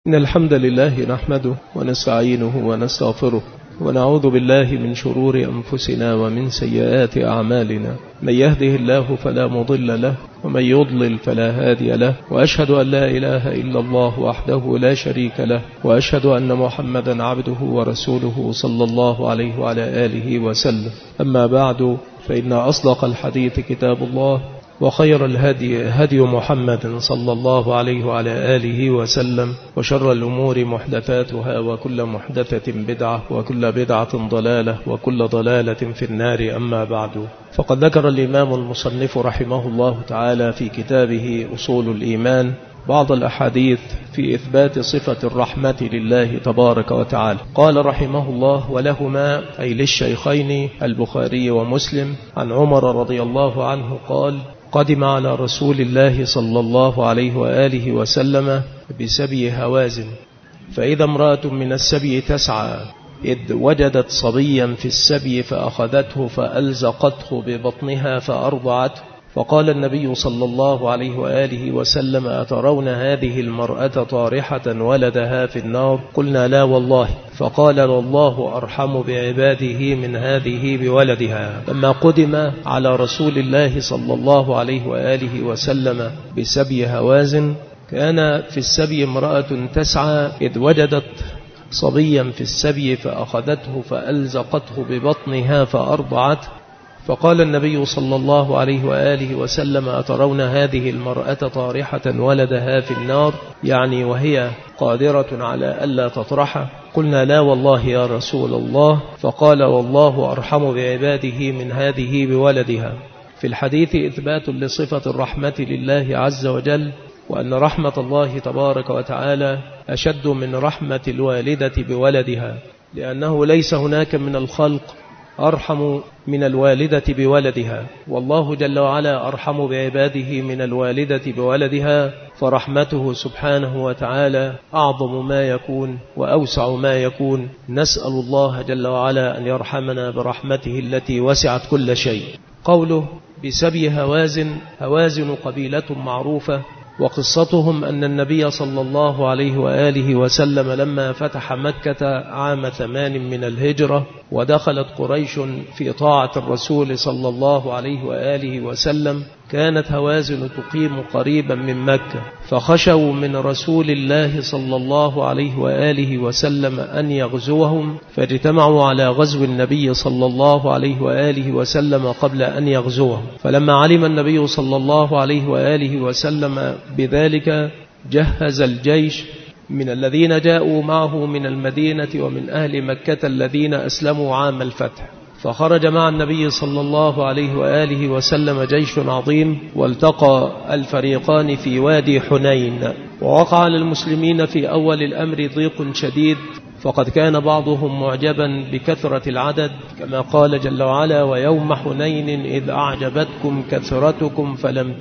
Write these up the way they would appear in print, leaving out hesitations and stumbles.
إن الحمد لله نحمده ونستعينه ونستغفره ونعوذ بالله من شرور أنفسنا ومن سيئات أعمالنا. من يهده الله فلا مضل له ومن يضلل فلا هادي له، وأشهد أن لا إله إلا الله وحده لا شريك له، وأشهد أن محمدا عبده ورسوله صلى الله عليه وعلى آله وسلم. أما بعد، فإن أصدق الحديث كتاب الله، وخير الهدي هدي محمد صلى الله عليه وعلى آله وسلم، وشر الأمور محدثاتها، وكل محدثة بدعة، وكل بدعة ضلالة، وكل ضلالة في النار. أما بعد، فقد ذكر الإمام المصنف رحمه الله تعالى في كتابه أصول الإيمان بعض الأحاديث في إثبات صفة الرحمة لله تبارك وتعالى. قال رحمه الله: ولهما أي للشيخين البخاري ومسلم عن عمر رضي الله عنه قال: قدم على رسول الله صلى الله عليه وآله وسلم بسبي هوازن، فإذا امرأة من السبي تسعى، إذ وجدت صبيا في السبي فأخذته فألزقته ببطنها فأرضعته، فقال النبي صلى الله عليه وآله وسلم: أترون هذه المرأة طارحة ولدها في النار؟ قلنا: لا والله. فقال: والله أرحم بعباده من هذه بولدها. لما قدم على رسول الله صلى الله عليه وآله وسلم بسبي هوازن، كان في السبي امرأة تسعى، إذ وجدت صبيا في السبي فأخذته فألزقته ببطنها فأرضعته، فقال النبي صلى الله عليه وآله وسلم: أترون هذه المرأة طارحة ولدها في النار؟ يعني وهي قادرة على ألا تطرحه. قلنا: لا والله يا رسول الله. فقال: والله أرحم بعباده من هذه بولدها. في الحديث إثبات لصفة الرحمة لله عز وجل، وأن رحمة الله تبارك وتعالى أشد من رحمة الوالدة بولدها، لأنه ليس هناك من الخلق أرحم من الوالدة بولدها، والله جل وعلا أرحم بعباده من الوالدة بولدها، فرحمته سبحانه وتعالى أعظم ما يكون وأوسع ما يكون. نسأل الله جل وعلا أن يرحمنا برحمته التي وسعت كل شيء. قوله بسبي هوازن، هوازن قبيلة معروفة، وقصتهم أن النبي صلى الله عليه وآله وسلم لما فتح مكة عام 8 من الهجرة، ودخلت قريش في طاعة الرسول صلى الله عليه وآله وسلم، كانت هوازن تقيم قريبا من مكة، فخشوا من رسول الله صلى الله عليه وآله وسلم أن يغزوهم، فاجتمعوا على غزو النبي صلى الله عليه وآله وسلم قبل أن يغزوهم. فلما علم النبي صلى الله عليه وآله وسلم بذلك، جهز الجيش من الذين جاءوا معه من المدينة ومن أهل مكة الذين أسلموا عام الفتح، فخرج مع النبي صلى الله عليه وآله وسلم جيش عظيم، والتقى الفريقان في وادي حنين. ووقع على المسلمين في أول الأمر ضيق شديد، فقد كان بعضهم معجبا بكثرة العدد، كما قال جل وعلا: ويوم حنين إذ أعجبتكم كثرتكم فلم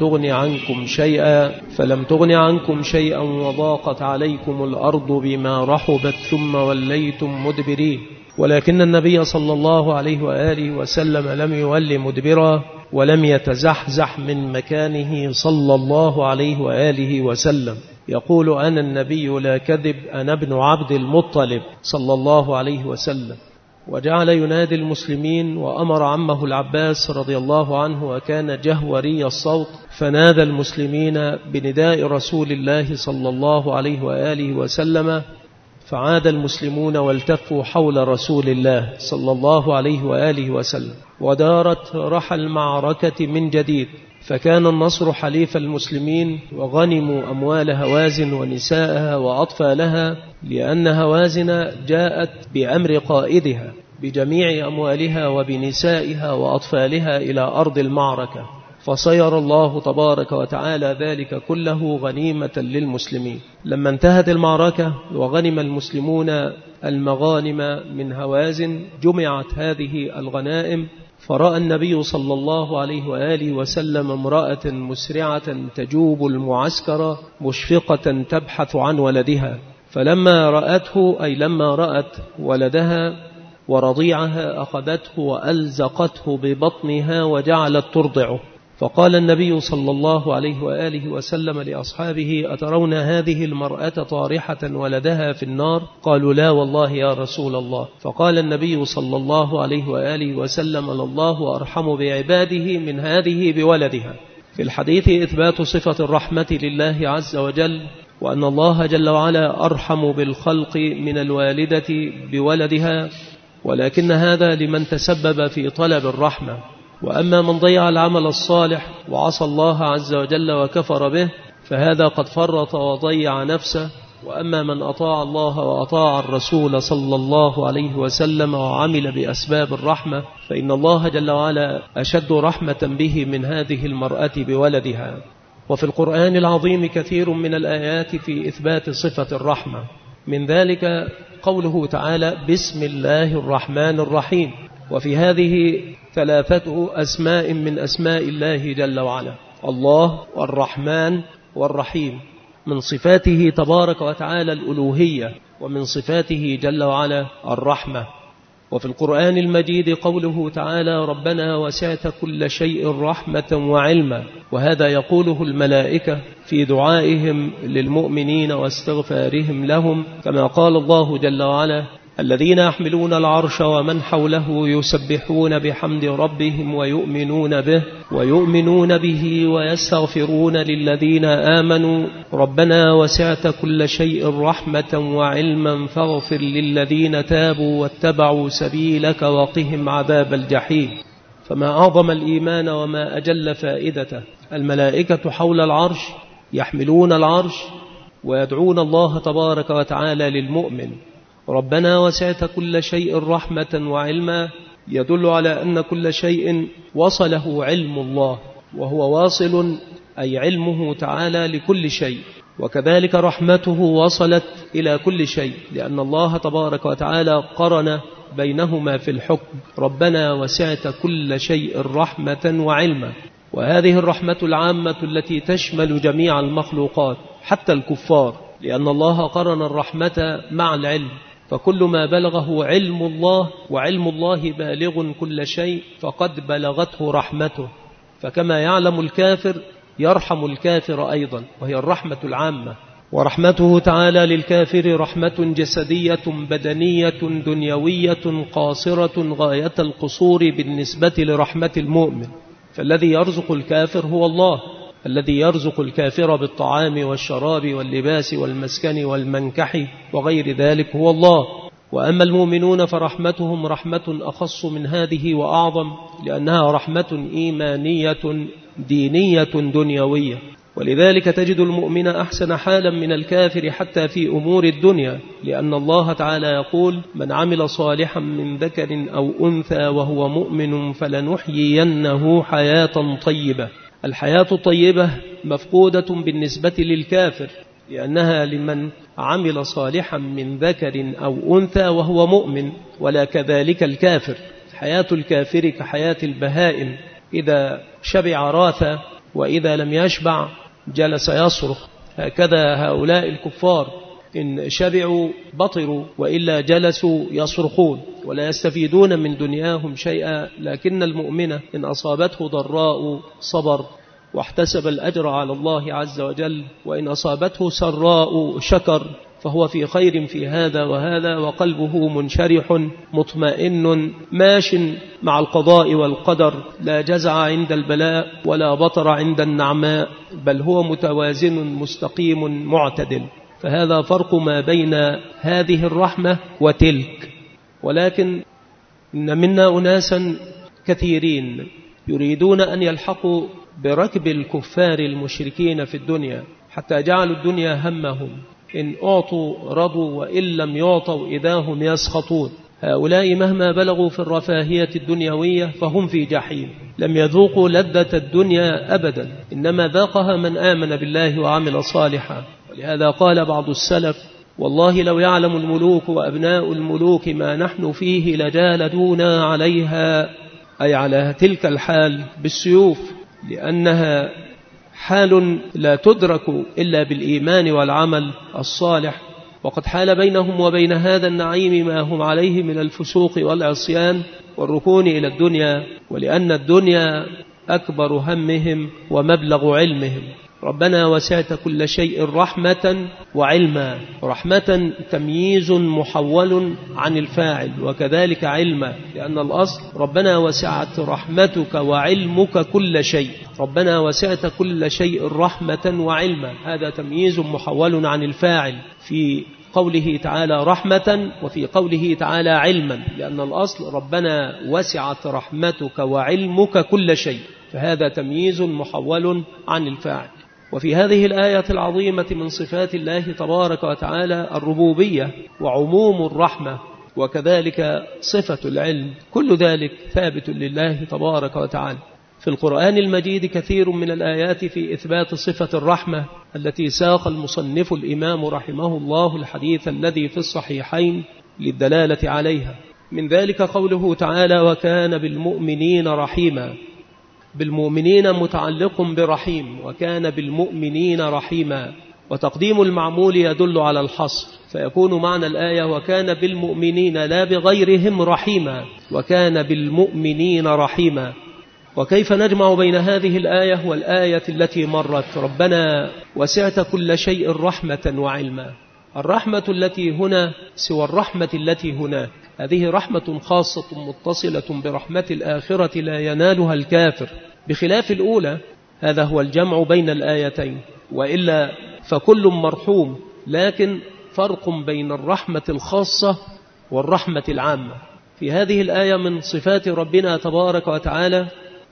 تغن عنكم شيئا وضاقت عليكم الأرض بما رحبت ثم وليتم مدبرين. ولكن النبي صلى الله عليه وآله وسلم لم يول مدبرا، ولم يتزحزح من مكانه صلى الله عليه وآله وسلم. يقول: أنا النبي لا كذب، أنا ابن عبد المطلب صلى الله عليه وسلم. وجعل ينادي المسلمين، وأمر عمه العباس رضي الله عنه، وكان جهوري الصوت، فنادى المسلمين بنداء رسول الله صلى الله عليه وآله وسلم، فعاد المسلمون والتفوا حول رسول الله صلى الله عليه وآله وسلم، ودارت رحى المعركة من جديد، فكان النصر حليف المسلمين، وغنموا أموال هوازن ونساءها وأطفالها، لأن هوازن جاءت بأمر قائدها بجميع أموالها وبنسائها وأطفالها إلى أرض المعركة، فصير الله تبارك وتعالى ذلك كله غنيمة للمسلمين. لما انتهت المعركة وغنم المسلمون المغانم من هوازن، جمعت هذه الغنائم، فرأى النبي صلى الله عليه وآله وسلم امرأة مسرعة تجوب المعسكر مشفقة تبحث عن ولدها، فلما رأته، أي لما رأت ولدها ورضيعها، أخذته وألزقته ببطنها وجعلت ترضعه، فقال النبي صلى الله عليه وآله وسلم لأصحابه: أترون هذه المرأة طارحة ولدها في النار؟ قالوا: لا والله يا رسول الله. فقال النبي صلى الله عليه وآله وسلم: الله أرحم بعباده من هذه بولدها. في الحديث إثبات صفة الرحمة لله عز وجل، وأن الله جل وعلا أرحم بالخلق من الوالدة بولدها، ولكن هذا لمن تسبب في طلب الرحمة. وأما من ضيع العمل الصالح وعصى الله عز وجل وكفر به فهذا قد فرط وضيع نفسه. وأما من أطاع الله وأطاع الرسول صلى الله عليه وسلم وعمل بأسباب الرحمة فإن الله جل وعلا أشد رحمة به من هذه المرأة بولدها. وفي القرآن العظيم كثير من الآيات في إثبات صفة الرحمة، من ذلك قوله تعالى: بسم الله الرحمن الرحيم. وفي هذه 3 أسماء من أسماء الله جل وعلا: الله والرحمن والرحيم. من صفاته تبارك وتعالى الألوهية، ومن صفاته جل وعلا الرحمة. وفي القرآن المجيد قوله تعالى: ربنا وسعت كل شيء رحمة وعلما. وهذا يقوله الملائكة في دعائهم للمؤمنين واستغفارهم لهم، كما قال الله جل وعلا: الذين يحملون العرش ومن حوله يسبحون بحمد ربهم ويؤمنون به ويستغفرون للذين آمنوا ربنا وسعت كل شيء رحمة وعلما فاغفر للذين تابوا واتبعوا سبيلك وقهم عذاب الجحيم. فما أعظم الإيمان وما أجل فائدته. الملائكة حول العرش يحملون العرش ويدعون الله تبارك وتعالى للمؤمن. ربنا وسعت كل شيء رحمة وعلما يدل على أن كل شيء وصله علم الله، وهو واصل أي علمه تعالى لكل شيء، وكذلك رحمته وصلت إلى كل شيء، لأن الله تبارك وتعالى قرن بينهما في الحكم. ربنا وسعت كل شيء رحمة وعلما. وهذه الرحمة العامة التي تشمل جميع المخلوقات حتى الكفار، لأن الله قرن الرحمة مع العلم، فكل ما بلغه علم الله وعلم الله بالغ كل شيء فقد بلغته رحمته. فكما يعلم الكافر يرحم الكافر أيضا، وهي الرحمة العامة. ورحمته تعالى للكافر رحمة جسدية بدنية دنيوية قاصرة غاية القصور بالنسبة لرحمة المؤمن. فالذي يرزق الكافر هو الله، الذي يرزق الكافر بالطعام والشراب واللباس والمسكن والمنكح وغير ذلك هو الله. وأما المؤمنون فرحمتهم رحمة أخص من هذه وأعظم، لأنها رحمة إيمانية دينية دنيوية. ولذلك تجد المؤمن أحسن حالا من الكافر حتى في أمور الدنيا، لأن الله تعالى يقول: من عمل صالحا من ذكر أو أنثى وهو مؤمن فلنحيينه حياة طيبة. الحياة الطيبة مفقودة بالنسبة للكافر، لأنها لمن عمل صالحا من ذكر أو أنثى وهو مؤمن، ولا كذلك الكافر. حياة الكافر كحياة البهائم، إذا شبع راث وإذا لم يشبع جلس يصرخ. هكذا هؤلاء الكفار إن شبعوا بطروا وإلا جلسوا يصرخون ولا يستفيدون من دنياهم شيئا. لكن المؤمن إن أصابته ضراء صبر واحتسب الأجر على الله عز وجل، وإن أصابته سراء شكر، فهو في خير في هذا وهذا، وقلبه منشرح مطمئن ماش مع القضاء والقدر، لا جزع عند البلاء ولا بطر عند النعماء، بل هو متوازن مستقيم معتدل. فهذا فرق ما بين هذه الرحمة وتلك. ولكن إن منا أناسا كثيرين يريدون أن يلحقوا بركب الكفار المشركين في الدنيا، حتى جعلوا الدنيا همهم، إن أعطوا رضوا وإن لم يعطوا إذا هم يسخطون. هؤلاء مهما بلغوا في الرفاهية الدنيوية فهم في جحيم، لم يذوقوا لذة الدنيا أبدا، إنما ذاقها من آمن بالله وعمل صالحا. ولهذا قال بعض السلف: والله لو يعلم الملوك وأبناء الملوك ما نحن فيه لجالدونا عليها، أي على تلك الحال بالسيوف، لأنها حال لا تدرك إلا بالإيمان والعمل الصالح. وقد حال بينهم وبين هذا النعيم ما هم عليه من الفسوق والعصيان والركون إلى الدنيا. ولأن الدنيا أكبر همهم ومبلغ علمهم. ربنا وسعت كل شيء رحمة وعلما. رحمة تمييز محول عن الفاعل، وكذلك علما، لأن الأصل ربنا وسعت رحمتك وعلمك كل شيء. ربنا وسعت كل شيء رحمة وعلما، هذا تمييز محول عن الفاعل في قوله تعالى رحمة وفي قوله تعالى علما، لأن الأصل ربنا وسعت رحمتك وعلمك كل شيء، فهذا تمييز محول عن الفاعل. وفي هذه الآية العظيمة من صفات الله تبارك وتعالى الربوبية وعموم الرحمة، وكذلك صفة العلم، كل ذلك ثابت لله تبارك وتعالى. في القرآن المجيد كثير من الآيات في إثبات صفة الرحمة التي ساق المصنف الإمام رحمه الله الحديث الذي في الصحيحين للدلالة عليها. من ذلك قوله تعالى وكان بالمؤمنين رحيما. بالمؤمنين متعلق برحيم، وكان بالمؤمنين رحيما، وتقديم المعمول يدل على الحصر، فيكون معنى الآية وكان بالمؤمنين لا بغيرهم رحيما، وكان بالمؤمنين رحيما. وكيف نجمع بين هذه الآية والآية التي مرت ربنا وسعت كل شيء رحمة وعلما؟ الرحمة التي هنا سوى الرحمة التي هنا، هذه رحمة خاصة متصلة برحمة الآخرة لا ينالها الكافر، بخلاف الأولى. هذا هو الجمع بين الآيتين، وإلا فكل مرحوم، لكن فرق بين الرحمة الخاصة والرحمة العامة. في هذه الآية من صفات ربنا تبارك وتعالى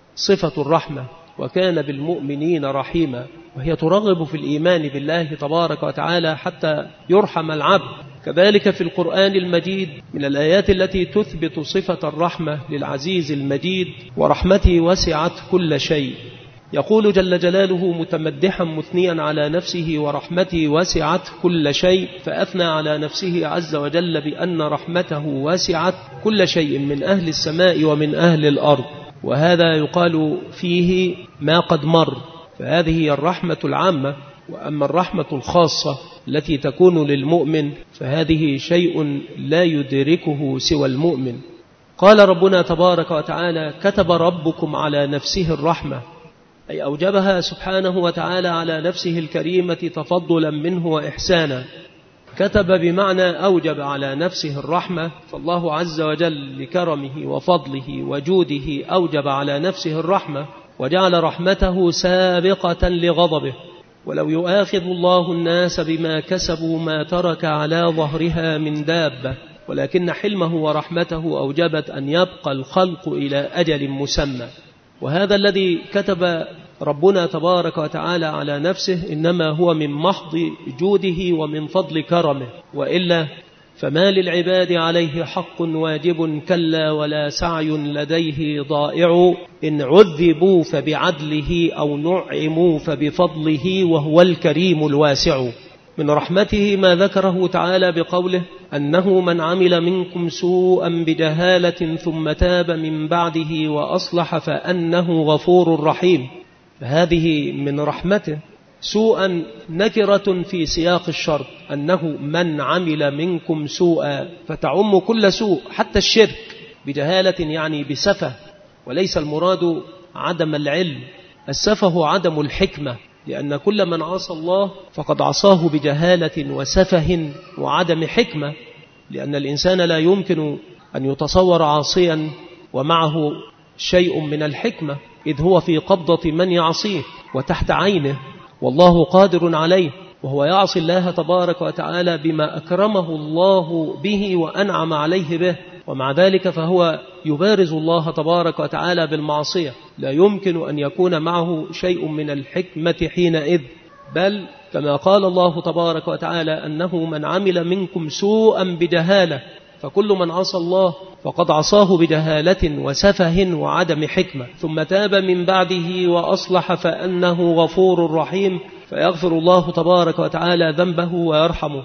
صفة الرحمة، وكان بالمؤمنين رحيما، وهي ترغب في الإيمان بالله تبارك وتعالى حتى يرحم العبد. كذلك في القرآن المجيد من الآيات التي تثبت صفة الرحمة للعزيز المجيد ورحمته وسعت كل شيء. يقول جل جلاله متمدحا مثنيا على نفسه ورحمته وسعت كل شيء، فأثنى على نفسه عز وجل بأن رحمته وسعت كل شيء من أهل السماء ومن أهل الأرض، وهذا يقال فيه ما قد مر، فهذه هي الرحمة العامة. وأما الرحمة الخاصة التي تكون للمؤمن فهذه شيء لا يدركه سوى المؤمن. قال ربنا تبارك وتعالى كتب ربكم على نفسه الرحمة، أي أوجبها سبحانه وتعالى على نفسه الكريمة تفضلا منه وإحسانا. كتب بمعنى أوجب على نفسه الرحمة، فالله عز وجل لكرمه وفضله وجوده أوجب على نفسه الرحمة، وجعل رحمته سابقة لغضبه. ولو يؤاخذ الله الناس بما كسبوا ما ترك على ظهرها من دابة، ولكن حلمه ورحمته أوجبت أن يبقى الخلق إلى أجل مسمى. وهذا الذي كتب ربنا تبارك وتعالى على نفسه إنما هو من محض جوده ومن فضل كرمه، وإلا فما للعباد عليه حق واجب كلا ولا سعي لديه ضائع، إن عذبوا فبعدله أو نعموا فبفضله وهو الكريم الواسع. من رحمته ما ذكره تعالى بقوله أنه من عمل منكم سوءا بجهالة ثم تاب من بعده وأصلح فأنه غفور رحيم، فهذه من رحمته. سوءا نكرة في سياق الشرط، أنه من عمل منكم سوءا، فتعم كل سوء حتى الشرك، بجهالة يعني بسفة، وليس المراد عدم العلم، السفه عدم الحكمة، لأن كل من عصى الله فقد عصاه بجهالة وسفه وعدم حكمة، لأن الإنسان لا يمكن أن يتصور عاصيا ومعه شيء من الحكمة، إذ هو في قبضة من يعصيه وتحت عينه، والله قادر عليه، وهو يعصي الله تبارك وتعالى بما أكرمه الله به وأنعم عليه به، ومع ذلك فهو يبارز الله تبارك وتعالى بالمعصية، لا يمكن أن يكون معه شيء من الحكمة حينئذ. بل كما قال الله تبارك وتعالى أنه من عمل منكم سوءا بجهالة، فكل من عصى الله فقد عصاه بجهالة وسفه وعدم حكمة، ثم تاب من بعده وأصلح فأنه غفور رحيم، فيغفر الله تبارك وتعالى ذنبه ويرحمه.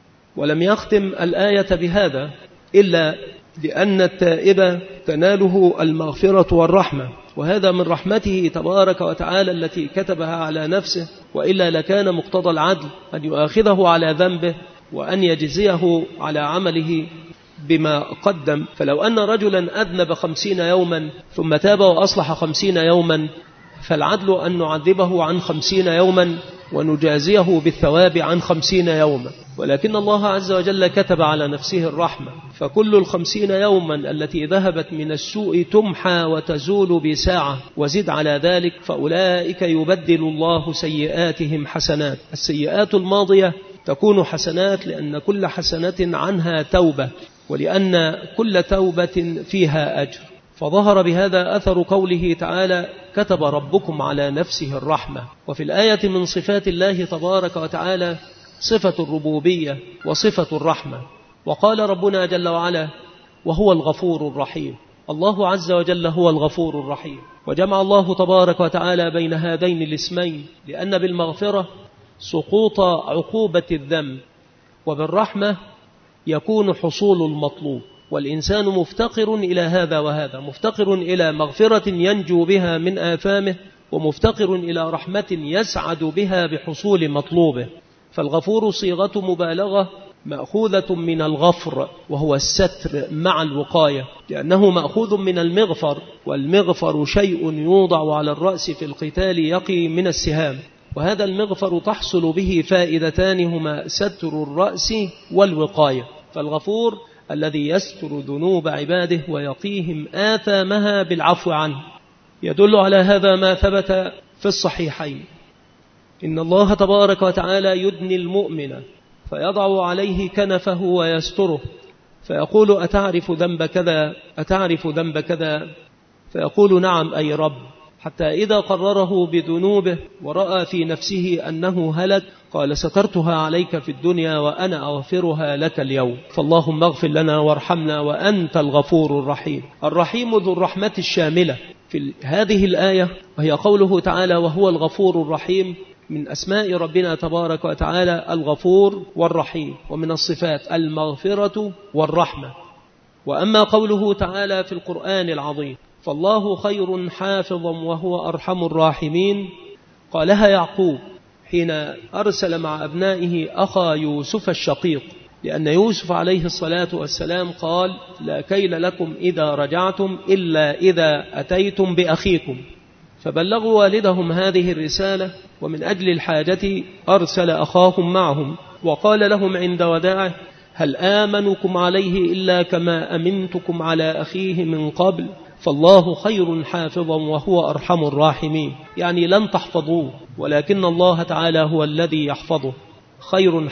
ولم يختم الآية بهذا إلا لأن التائب تناله المغفرة والرحمة، وهذا من رحمته تبارك وتعالى التي كتبها على نفسه، وإلا لكان مقتضى العدل أن يؤاخذه على ذنبه وأن يجزيه على عمله بما قدم. فلو أن رجلا أذنب 50 يوما ثم تاب وأصلح 50 يوما فالعدل أن نعذبه عن 50 يوما ونجازيه بالثواب عن 50 يوما، ولكن الله عز وجل كتب على نفسه الرحمة، فكل 50 يوما التي ذهبت من السوء تمحى وتزول بساعة، وزد على ذلك فأولئك يبدل الله سيئاتهم حسنات. السيئات الماضية تكون حسنات لأن كل حسنة عنها توبة، ولأن كل توبة فيها أجر. فظهر بهذا أثر قوله تعالى كتب ربكم على نفسه الرحمة. وفي الآية من صفات الله تبارك وتعالى صفة الربوبية وصفة الرحمة، وقال ربنا جل وعلا وهو الغفور الرحيم. الله عز وجل هو الغفور الرحيم، وجمع الله تبارك وتعالى بين هذين الاسمين لأن بالمغفرة سقوط عقوبة الذنب، وبالرحمة يكون حصول المطلوب. والإنسان مفتقر إلى هذا وهذا، مفتقر إلى مغفرة ينجو بها من آثامه، ومفتقر إلى رحمة يسعد بها بحصول مطلوبه. فالغفور صيغة مبالغة مأخوذة من الغفر، وهو الستر مع الوقاية، لأنه مأخوذ من المغفر، والمغفر شيء يوضع على الرأس في القتال يقي من السهام، وهذا المغفر تحصل به فائدتان هما ستر الرأس والوقاية. فالغفور الذي يستر ذنوب عباده ويقيهم آثامها بالعفو عنه. يدل على هذا ما ثبت في الصحيحين: إن الله تبارك وتعالى يدني المؤمن فيضع عليه كنفه ويستره، فيقول أتعرف ذنب كذا؟ أتعرف ذنب كذا؟ فيقول نعم أي رب، حتى إذا قرره بذنوبه ورأى في نفسه أنه هلك قال سترتها عليك في الدنيا وأنا أغفرها لك اليوم، فاللهم اغفر لنا وارحمنا وأنت الغفور الرحيم. الرحيم ذو الرحمة الشاملة. في هذه الآية وهي قوله تعالى وهو الغفور الرحيم، من أسماء ربنا تبارك وتعالى الغفور والرحيم، ومن الصفات المغفرة والرحمة. وأما قوله تعالى في القرآن العظيم فالله خير حافظا وهو أرحم الراحمين، قالها يعقوب حين أرسل مع أبنائه أخا يوسف الشقيق، لأن يوسف عليه الصلاة والسلام قال لا كيل لكم إذا رجعتم إلا إذا أتيتم بأخيكم، فبلغوا والدهم هذه الرسالة، ومن أجل الحاجة أرسل أخاهم معهم، وقال لهم عند وداعه هل آمنكم عليه إلا كما أمنتكم على أخيه من قبل، فالله خير حافظا وهو أرحم الراحمين. يعني لن تحفظوه، ولكن الله تعالى هو الذي يحفظه. خير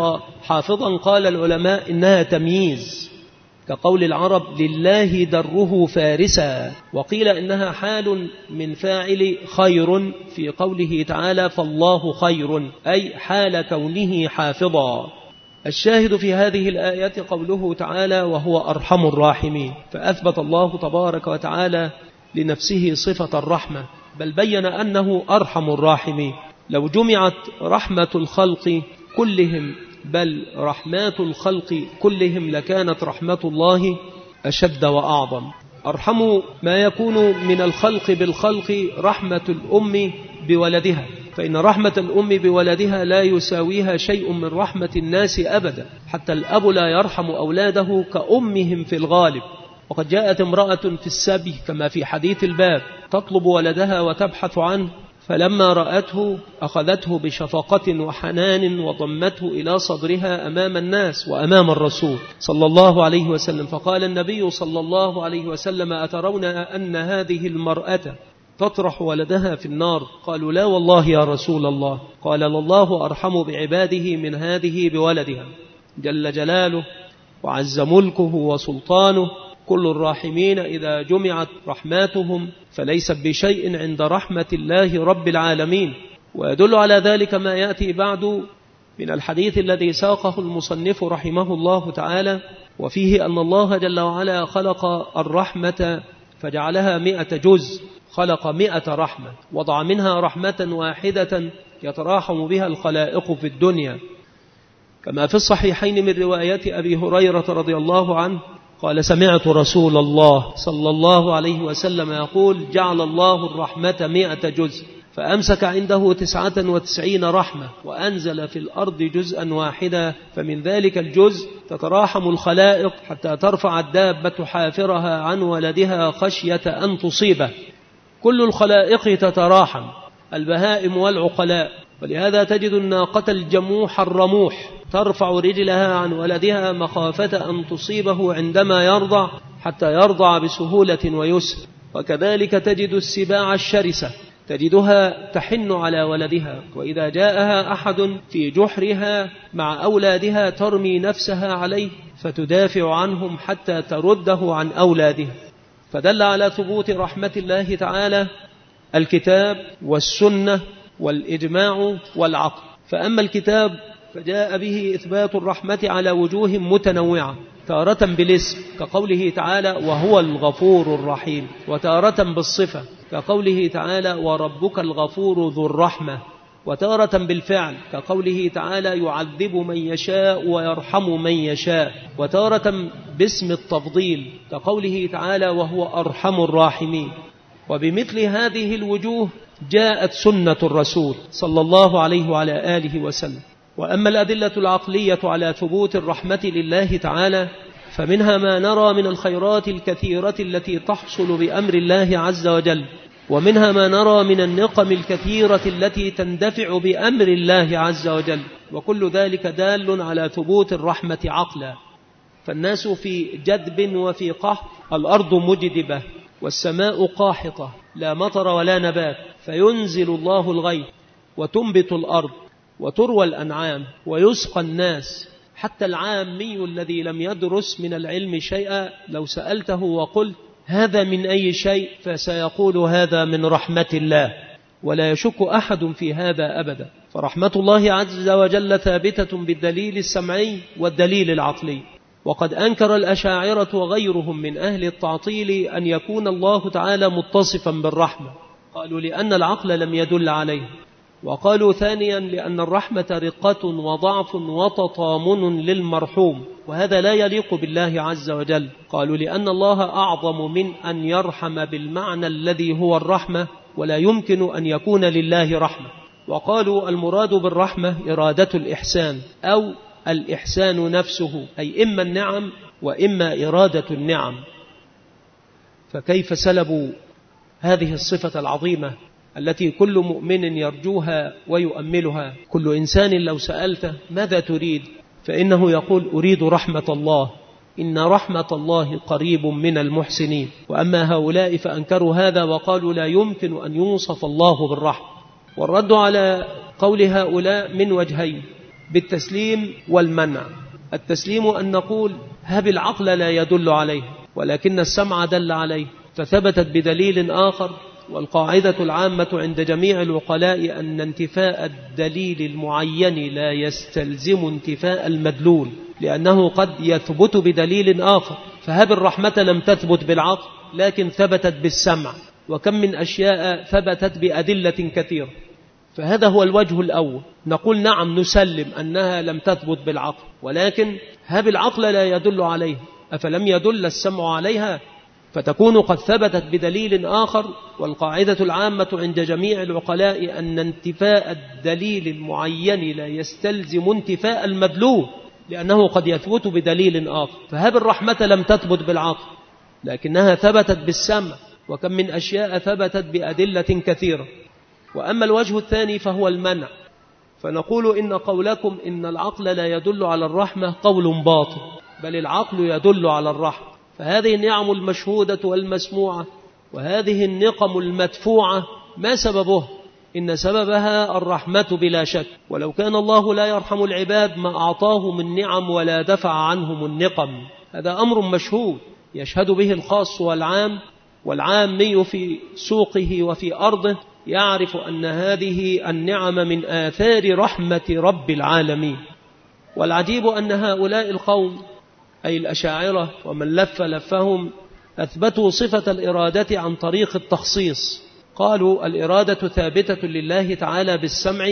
حافظا قال العلماء إنها تمييز، كقول العرب لله دره فارسا، وقيل إنها حال من فاعل خير في قوله تعالى فالله خير، أي حال كونه حافظا. الشاهد في هذه الآيات قوله تعالى وهو أرحم الراحمين، فأثبت الله تبارك وتعالى لنفسه صفة الرحمة، بل بين أنه أرحم الراحمين. لو جمعت رحمة الخلق كلهم بل رحمات الخلق كلهم لكانت رحمة الله أشد وأعظم. أرحم ما يكون من الخلق بالخلق رحمة الأم بولدها، فإن رحمة الأم بولدها لا يساويها شيء من رحمة الناس أبدا، حتى الأب لا يرحم أولاده كأمهم في الغالب. وقد جاءت امرأة في السبي كما في حديث الباب تطلب ولدها وتبحث عنه، فلما رأته أخذته بشفقة وحنان وضمته إلى صدرها أمام الناس وأمام الرسول صلى الله عليه وسلم، فقال النبي صلى الله عليه وسلم أترون أن هذه المرأة تطرح ولدها في النار؟ قالوا لا والله يا رسول الله. قال الله أرحم بعباده من هذه بولدها، جل جلاله وعز ملكه وسلطانه. كل الراحمين إذا جمعت رحماتهم فليست بشيء عند رحمة الله رب العالمين. ويدل على ذلك ما يأتي بعد من الحديث الذي ساقه المصنف رحمه الله تعالى، وفيه أن الله جل وعلا خلق الرحمة فجعلها 100 جزء، خلق 100 رحمة، وضع منها رحمة واحدة يتراحم بها الخلائق في الدنيا، كما في الصحيحين من رواية أبي هريرة رضي الله عنه قال سمعت رسول الله صلى الله عليه وسلم يقول جعل الله الرحمة 100 جزء، فأمسك عنده 99 رحمة وأنزل في الأرض جزءا واحدا، فمن ذلك الجزء تتراحم الخلائق حتى ترفع الدابة حافرها عن ولدها خشية أن تصيبه. كل الخلائق تتراحم، البهائم والعقلاء، ولهذا تجد الناقة الجموح الرموح ترفع رجلها عن ولدها مخافة أن تصيبه عندما يرضع حتى يرضع بسهولة ويسر. وكذلك تجد السباع الشرسة تجدها تحن على ولدها، وإذا جاءها أحد في جحرها مع أولادها ترمي نفسها عليه فتدافع عنهم حتى ترده عن أولادها. فدل على ثبوت رحمة الله تعالى الكتاب والسنة والإجماع والعقل. فأما الكتاب فجاء به إثبات الرحمة على وجوه متنوعة، تارة بالاسم كقوله تعالى وهو الغفور الرحيم، وتارة بالصفة كقوله تعالى وربك الغفور ذو الرحمة، وتارة بالفعل كقوله تعالى يعذب من يشاء ويرحم من يشاء، وتارة باسم التفضيل كقوله تعالى وهو أرحم الراحمين. وبمثل هذه الوجوه جاءت سنة الرسول صلى الله عليه وعلى آله وسلم. وأما الأدلة العقلية على ثبوت الرحمة لله تعالى فمنها ما نرى من الخيرات الكثيرة التي تحصل بأمر الله عز وجل، ومنها ما نرى من النقم الكثيرة التي تندفع بأمر الله عز وجل، وكل ذلك دال على ثبوت الرحمة عقلا. فالناس في جدب وفي قحط، الأرض مجدبة والسماء قاحطة لا مطر ولا نبات، فينزل الله الغيث وتنبت الأرض وتروى الأنعام ويسقى الناس. حتى العامي الذي لم يدرس من العلم شيئا لو سألته وقلت هذا من أي شيء فسيقول هذا من رحمة الله، ولا يشك أحد في هذا أبدا. فرحمة الله عز وجل ثابتة بالدليل السمعي والدليل العقلي. وقد أنكر الأشاعرة وغيرهم من أهل التعطيل أن يكون الله تعالى متصفا بالرحمة، قالوا لأن العقل لم يدل عليه، وقالوا ثانيا لأن الرحمة رقة وضعف وتطامن للمرحوم، وهذا لا يليق بالله عز وجل. قالوا لأن الله أعظم من أن يرحم بالمعنى الذي هو الرحمة، ولا يمكن أن يكون لله رحمة. وقالوا المراد بالرحمة إرادة الإحسان أو الإحسان نفسه، أي إما النعم وإما إرادة النعم. فكيف سلبوا هذه الصفة العظيمة التي كل مؤمن يرجوها ويؤملها؟ كل إنسان لو سألته ماذا تريد فإنه يقول أريد رحمة الله، إن رحمة الله قريب من المحسنين. وأما هؤلاء فأنكروا هذا وقالوا لا يمكن أن يوصف الله بالرحمة. والرد على قول هؤلاء من وجهين، بالتسليم والمنع. التسليم أن نقول هب العقل لا يدل عليه ولكن السمع دل عليه فثبتت بدليل آخر. والقاعدة العامة عند جميع العقلاء أن انتفاء الدليل المعين لا يستلزم انتفاء المدلول، لأنه قد يثبت بدليل آخر. فهب الرحمة لم تثبت بالعقل لكن ثبتت بالسمع، وكم من أشياء ثبتت بأدلة كثيرة. فهذا هو الوجه الأول، نقول نعم نسلم أنها لم تثبت بالعقل، ولكن هب العقل لا يدل عليه، أفلم يدل السمع عليها؟ فتكون قد ثبتت بدليل آخر. والقاعدة العامة عند جميع العقلاء أن انتفاء الدليل المعين لا يستلزم انتفاء المدلول، لأنه قد يثبت بدليل آخر. فهب الرحمة لم تثبت بالعقل لكنها ثبتت بالسمع، وكم من أشياء ثبتت بأدلة كثيرة. وأما الوجه الثاني فهو المنع، فنقول إن قولكم إن العقل لا يدل على الرحمة قول باطل، بل العقل يدل على الرحمة. فهذه النعم المشهودة والمسموعة وهذه النقم المدفوعة ما سببه؟ إن سببها الرحمة بلا شك. ولو كان الله لا يرحم العباد ما أعطاهم النعم ولا دفع عنهم النقم. هذا أمر مشهود يشهد به الخاص والعام، والعامي في سوقه وفي أرضه يعرف أن هذه النعم من آثار رحمة رب العالمين. والعجيب أن هؤلاء القوم أي الأشاعرة ومن لف لفهم أثبتوا صفة الإرادة عن طريق التخصيص. قالوا الإرادة ثابتة لله تعالى بالسمع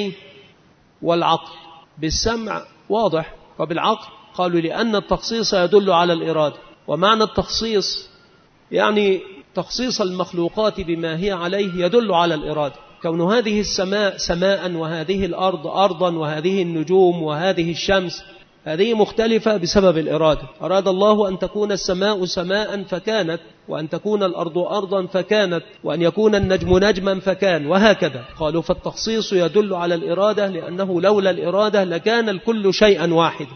والعقل. بالسمع واضح، وبالعقل قالوا لأن التخصيص يدل على الإرادة. ومعنى التخصيص يعني تخصيص المخلوقات بما هي عليه يدل على الإرادة. كون هذه السماء سماء وهذه الأرض أرضا وهذه النجوم وهذه الشمس هذه مختلفة بسبب الإرادة. أراد الله أن تكون السماء سماء فكانت، وأن تكون الأرض أرضا فكانت، وأن يكون النجم نجما فكان، وهكذا. قالوا فالتخصيص يدل على الإرادة، لأنه لولا الإرادة لكان الكل شيئا واحدا.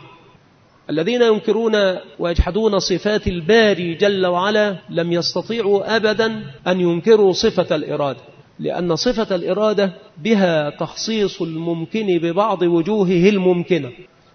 الذين ينكرون ويجحدون صفات الباري جل وعلا لم يستطيعوا أبدا أن ينكروا صفة الإرادة، لأن صفة الإرادة بها تخصيص الممكن ببعض وجوهه الممكنة.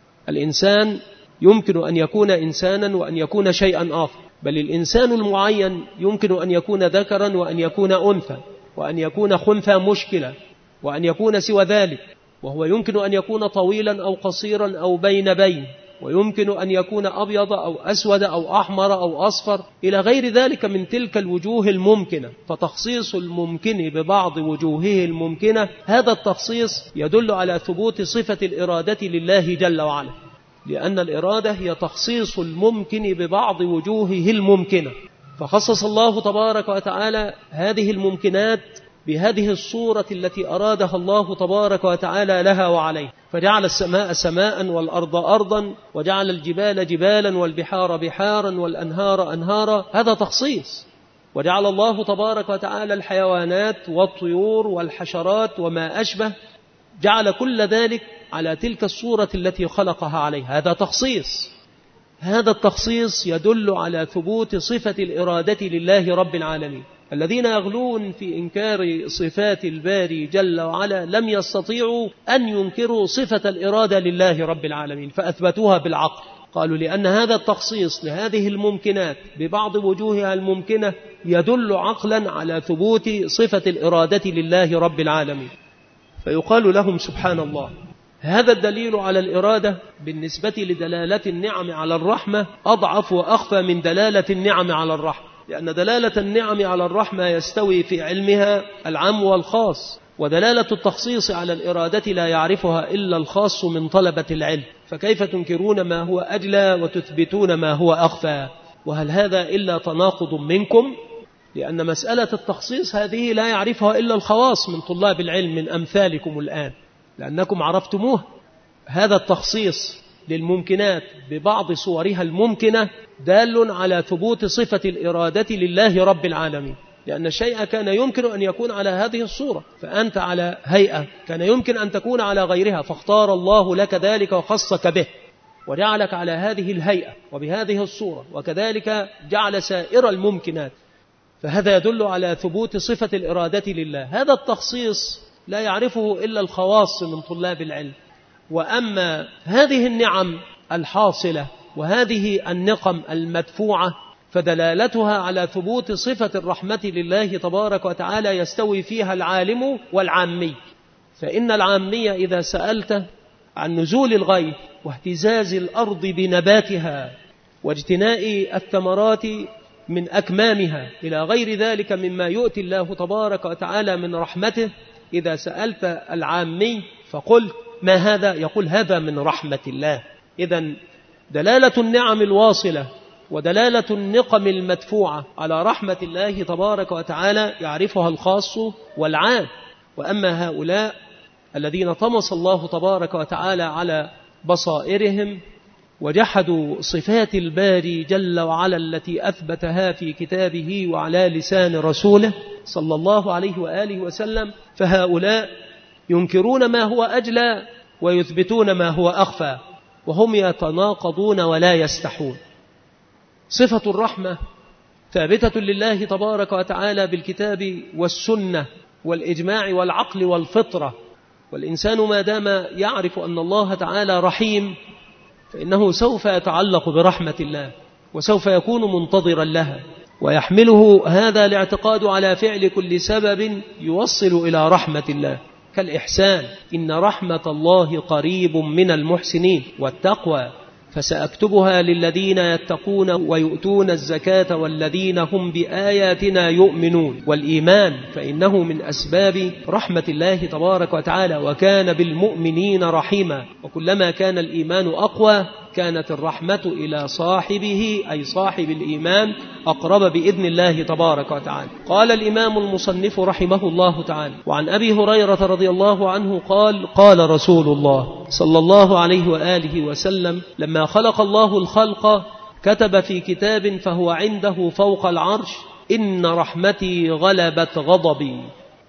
الإنسان يمكن أن يكون إنسانا وأن يكون شيئا آخر، بل الإنسان المعين يمكن أن يكون ذكرا وأن يكون أنثى، وأن يكون خنثى مشكلة، وأن يكون سوى ذلك، وهو يمكن أن يكون طويلا أو قصيرا أو بين بين، ويمكن أن يكون أبيض أو أسود أو أحمر أو أصفر إلى غير ذلك من تلك الوجوه الممكنة. فتخصيص الممكن ببعض وجوهه الممكنة هذا التخصيص يدل على ثبوت صفة الإرادة لله جل وعلا، لأن الإرادة هي تخصيص الممكن ببعض وجوهه الممكنة. فخصص الله تبارك وتعالى هذه الممكنات بهذه الصورة التي أرادها الله تبارك وتعالى لها وعليه، فجعل السماء سماء والأرض أرضا، وجعل الجبال جبالا والبحار بحارا والأنهار أنهارا، هذا تخصيص. وجعل الله تبارك وتعالى الحيوانات والطيور والحشرات وما أشبه، جعل كل ذلك على تلك الصورة التي خلقها عليها، هذا تخصيص. هذا التخصيص يدل على ثبوت صفة الإرادة لله رب العالمين. الذين يغلون في إنكار صفات الباري جل وعلا لم يستطيعوا أن ينكروا صفة الإرادة لله رب العالمين، فأثبتوها بالعقل. قالوا لأن هذا التخصيص لهذه الممكنات ببعض وجوهها الممكنة يدل عقلا على ثبوت صفة الإرادة لله رب العالمين. فيقال لهم سبحان الله، هذا الدليل على الإرادة بالنسبة لدلالة النعم على الرحمة أضعف وأخفى من دلالة النعم على الرحمة، لأن دلالة النعم على الرحمة يستوي في علمها العام والخاص، ودلالة التخصيص على الإرادة لا يعرفها إلا الخاص من طلبة العلم. فكيف تنكرون ما هو أجلى وتثبتون ما هو أخفى؟ وهل هذا إلا تناقض منكم؟ لأن مسألة التخصيص هذه لا يعرفها إلا الخواص من طلاب العلم من أمثالكم الآن، لأنكم عرفتموه. هذا التخصيص للممكنات ببعض صورها الممكنة دال على ثبوت صفة الإرادة لله رب العالمين، لأن الشيء كان يمكن أن يكون على هذه الصورة، فأنت على هيئة كان يمكن أن تكون على غيرها، فاختار الله لك ذلك وخصك به وجعلك على هذه الهيئة وبهذه الصورة، وكذلك جعل سائر الممكنات. فهذا يدل على ثبوت صفة الإرادة لله. هذا التخصيص لا يعرفه إلا الخواص من طلاب العلم. وأما هذه النعم الحاصلة وهذه النقم المدفوعة فدلالتها على ثبوت صفة الرحمة لله تبارك وتعالى يستوي فيها العالم والعامي. فإن العامية إذا سألت عن نزول الغيث واهتزاز الأرض بنباتها واجتناء الثمرات من أكمامها إلى غير ذلك مما يؤتي الله تبارك وتعالى من رحمته، إذا سألت العامي فقلت ما هذا؟ يقول هذا من رحمة الله. إذن دلالة النعم الواصلة ودلالة النقم المدفوعة على رحمة الله تبارك وتعالى يعرفها الخاص والعام. وأما هؤلاء الذين طمس الله تبارك وتعالى على بصائرهم وجحدوا صفات الباري جل وعلا التي أثبتها في كتابه وعلى لسان رسوله صلى الله عليه وآله وسلم، فهؤلاء ينكرون ما هو أجلى ويثبتون ما هو أخفى، وهم يتناقضون ولا يستحون. صفة الرحمة ثابتة لله تبارك وتعالى بالكتاب والسنة والإجماع والعقل والفطرة، والإنسان ما دام يعرف أن الله تعالى رحيم فإنه سوف يتعلق برحمة الله وسوف يكون منتظرا لها، ويحمله هذا الاعتقاد على فعل كل سبب يوصل إلى رحمة الله كالإحسان، إن رحمة الله قريب من المحسنين، والتقوى، فسأكتبها للذين يتقون ويؤتون الزكاة والذين هم بآياتنا يؤمنون. والإيمان فإنه من أسباب رحمة الله تبارك وتعالى، وكان بالمؤمنين رحيما، وكلما كان الإيمان أقوى كانت الرحمة إلى صاحبه أي صاحب الإيمان أقرب بإذن الله تبارك وتعالى. قال الإمام المصنف رحمه الله تعالى: وعن أبي هريرة رضي الله عنه قال: قال رسول الله صلى الله عليه وآله وسلم: لما خلق الله الخلق كتب في كتاب فهو عنده فوق العرش: إن رحمتي غلبت غضبي.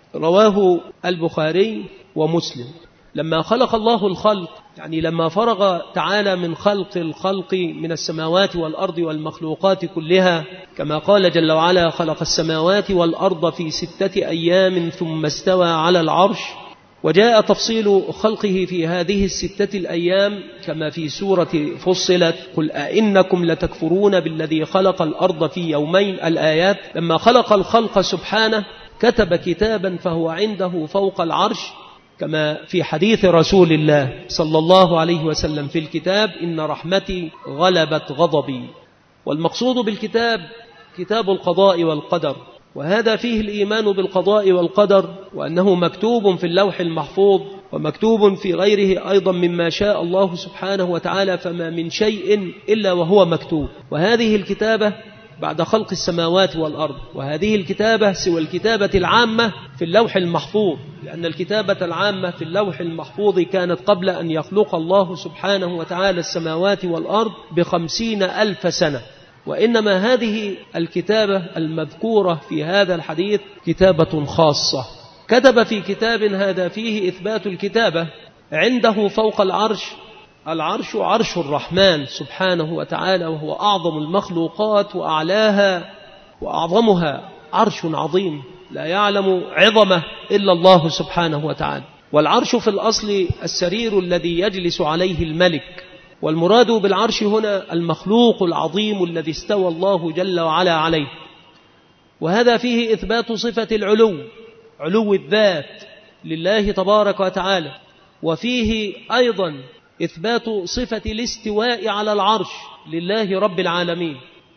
رواه البخاري ومسلم. لما خلق الله الخلق يعني لما فرغ تعالى من خلق الخلق من السماوات والأرض والمخلوقات كلها، كما قال جل وعلا: خلق السماوات والأرض في 6 أيام ثم استوى على العرش. وجاء تفصيل خلقه في هذه 6 الأيام كما في سورة فصلت: قل أئنكم لتكفرون بالذي خلق الأرض في يومين. الآيات. لما خلق الخلق سبحانه كتب كتابا فهو عنده فوق العرش، كما في حديث رسول الله صلى الله عليه وسلم في الكتاب: إن رحمتي غلبت غضبي. والمقصود بالكتاب كتاب القضاء والقدر، وهذا فيه الإيمان بالقضاء والقدر، وأنه مكتوب في اللوح المحفوظ ومكتوب في غيره أيضا مما شاء الله سبحانه وتعالى، فما من شيء إلا وهو مكتوب. وهذه الكتابة بعد خلق السماوات والأرض، وهذه الكتابة سوى الكتابة العامة في اللوح المحفوظ، لأن الكتابة العامة في اللوح المحفوظ كانت قبل أن يخلق الله سبحانه وتعالى السماوات والأرض ب50,000 سنة. وإنما هذه الكتابة المذكورة في هذا الحديث كتابة خاصة. كتب في كتاب هذا فيه إثبات الكتابة عنده فوق العرش. العرش عرش الرحمن سبحانه وتعالى، وهو أعظم المخلوقات وأعلاها وأعظمها، عرش عظيم لا يعلم عظمه إلا الله سبحانه وتعالى. والعرش في الأصل السرير الذي يجلس عليه الملك، والمراد بالعرش هنا المخلوق العظيم الذي استوى الله جل وعلا عليه. وهذا فيه إثبات صفة العلو، علو الذات لله تبارك وتعالى، وفيه أيضا إثبات صفة الاستواء على العرش لله رب العالمين.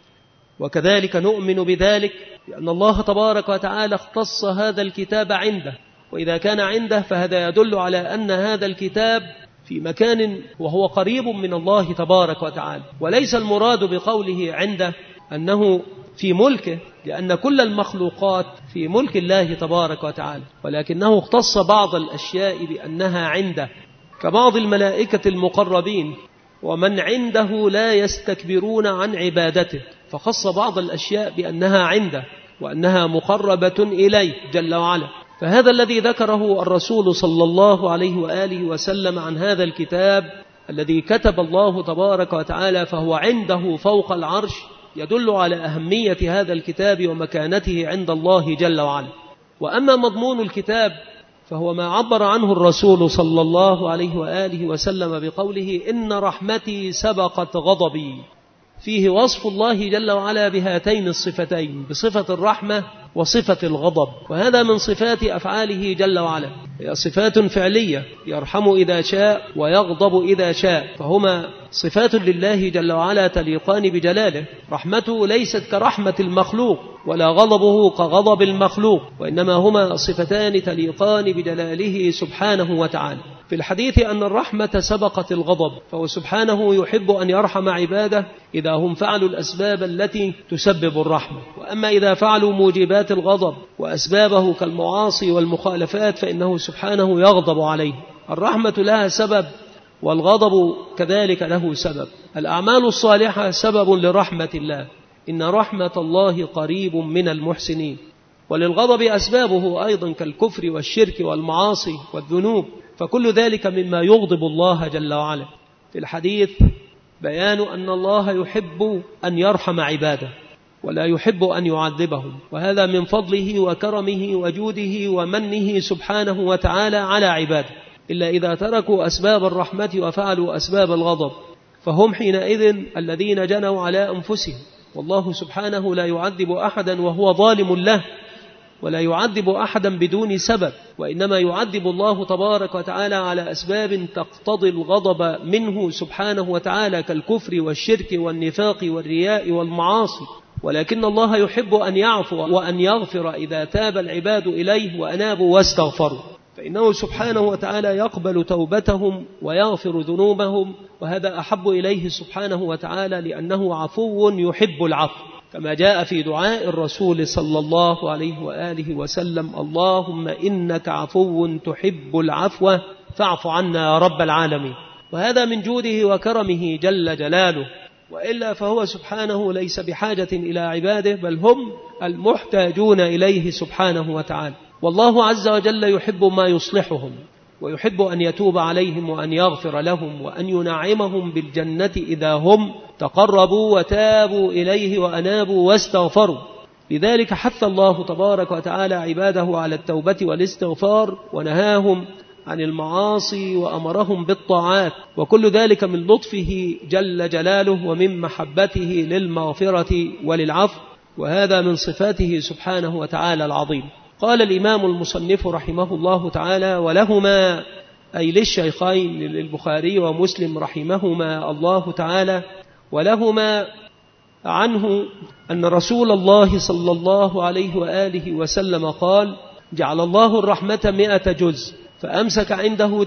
وكذلك نؤمن بذلك لأن الله تبارك وتعالى اختص هذا الكتاب عنده، وإذا كان عنده فهذا يدل على أن هذا الكتاب في مكان وهو قريب من الله تبارك وتعالى. وليس المراد بقوله عنده أنه في ملكه، لأن كل المخلوقات في ملك الله تبارك وتعالى، ولكنه اختص بعض الأشياء بأنها عنده، كبعض الملائكة المقربين: ومن عنده لا يستكبرون عن عبادته، فخص بعض الأشياء بأنها عنده وأنها مقربة إليه جل وعلا. فهذا الذي ذكره الرسول صلى الله عليه وآله وسلم عن هذا الكتاب الذي كتب الله تبارك وتعالى فهو عنده فوق العرش يدل على أهمية هذا الكتاب ومكانته عند الله جل وعلا. وأما مضمون الكتاب فهو ما عبر عنه الرسول صلى الله عليه وآله وسلم بقوله: إن رحمتي سبقت غضبي. فيه وصف الله جل وعلا بهاتين الصفتين، بصفة الرحمة وصفة الغضب، وهذا من صفات أفعاله جل وعلا، هي صفات فعلية، يرحم إذا شاء ويغضب إذا شاء، فهما صفات لله جل وعلا تليقان بجلاله. رحمته ليست كرحمة المخلوق ولا غضبه كغضب المخلوق، وإنما هما صفتان تليقان بجلاله سبحانه وتعالى. في الحديث أن الرحمة سبقت الغضب، فهو سبحانه يحب أن يرحم عباده إذا هم فعلوا الأسباب التي تسبب الرحمة، وأما إذا فعلوا موجبات الغضب وأسبابه كالمعاصي والمخالفات فإنه سبحانه يغضب عليه. الرحمة لها سبب والغضب كذلك له سبب. الأعمال الصالحة سبب لرحمة الله، إن رحمة الله قريب من المحسنين. وللغضب أسبابه أيضا كالكفر والشرك والمعاصي والذنوب، فكل ذلك مما يغضب الله جل وعلا. في الحديث بيان أن الله يحب أن يرحم عباده ولا يحب أن يعذبهم، وهذا من فضله وكرمه وجوده ومنه سبحانه وتعالى على عباده، إلا إذا تركوا أسباب الرحمة وفعلوا أسباب الغضب، فهم حينئذ الذين جنوا على أنفسهم، والله سبحانه لا يعذب أحدا وهو ظالم له، ولا يعذب أحدا بدون سبب، وإنما يعذب الله تبارك وتعالى على أسباب تقتضي الغضب منه سبحانه وتعالى كالكفر والشرك والنفاق والرياء والمعاصي، ولكن الله يحب أن يعفو وأن يغفر إذا تاب العباد إليه وأنابوا واستغفروا، فإنه سبحانه وتعالى يقبل توبتهم ويغفر ذنوبهم، وهذا أحب إليه سبحانه وتعالى لأنه عفو يحب العفو، كما جاء في دعاء الرسول صلى الله عليه وآله وسلم: اللهم إنك عفو تحب العفو فاعف عنا يا رب العالمين. وهذا من جوده وكرمه جل جلاله، وإلا فهو سبحانه ليس بحاجة إلى عباده، بل هم المحتاجون إليه سبحانه وتعالى. والله عز وجل يحب ما يصلحهم، ويحب أن يتوب عليهم وأن يغفر لهم وأن ينعمهم بالجنة إذا هم تقربوا وتابوا إليه وأنابوا واستغفروا. لذلك حث الله تبارك وتعالى عباده على التوبة والاستغفار، ونهاهم عن المعاصي وأمرهم بالطاعات، وكل ذلك من لطفه جل جلاله ومن محبته للمغفرة وللعفو، وهذا من صفاته سبحانه وتعالى العظيم. قال الإمام المصنف رحمه الله تعالى: ولهما أي للشيخين للبخاري ومسلم رحمهما الله تعالى، ولهما عنه أن رسول الله صلى الله عليه وآله وسلم قال: جعل الله الرحمة 100 جزء، فأمسك عنده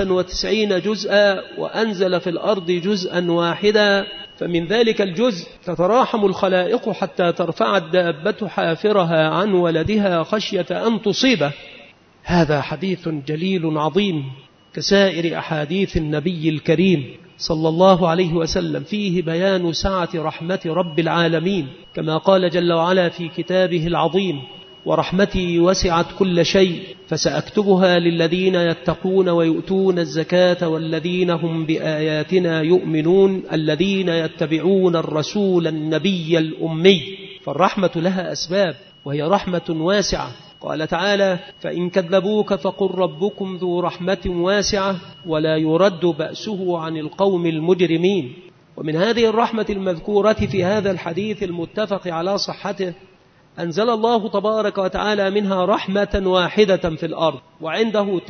99 جزءا، وأنزل في الأرض جزءا واحدا، فمن ذلك الجزء تتراحم الخلائق حتى ترفع الدابة حافرها عن ولدها خشية أن تصيبه. هذا حديث جليل عظيم كسائر أحاديث النبي الكريم صلى الله عليه وسلم، فيه بيان سعة رحمة رب العالمين، كما قال جل وعلا في كتابه العظيم: ورحمتي وسعت كل شيء فسأكتبها للذين يتقون ويؤتون الزكاة والذين هم بآياتنا يؤمنون الذين يتبعون الرسول النبي الأمي. فالرحمة لها أسباب، وهي رحمة واسعة. قال تعالى: فإن كذبوك فقل ربكم ذو رحمة واسعة ولا يرد بأسه عن القوم المجرمين. ومن هذه الرحمة المذكورة في هذا الحديث المتفق على صحته أنزل الله تبارك وتعالى منها رحمة واحدة في الأرض، وعنده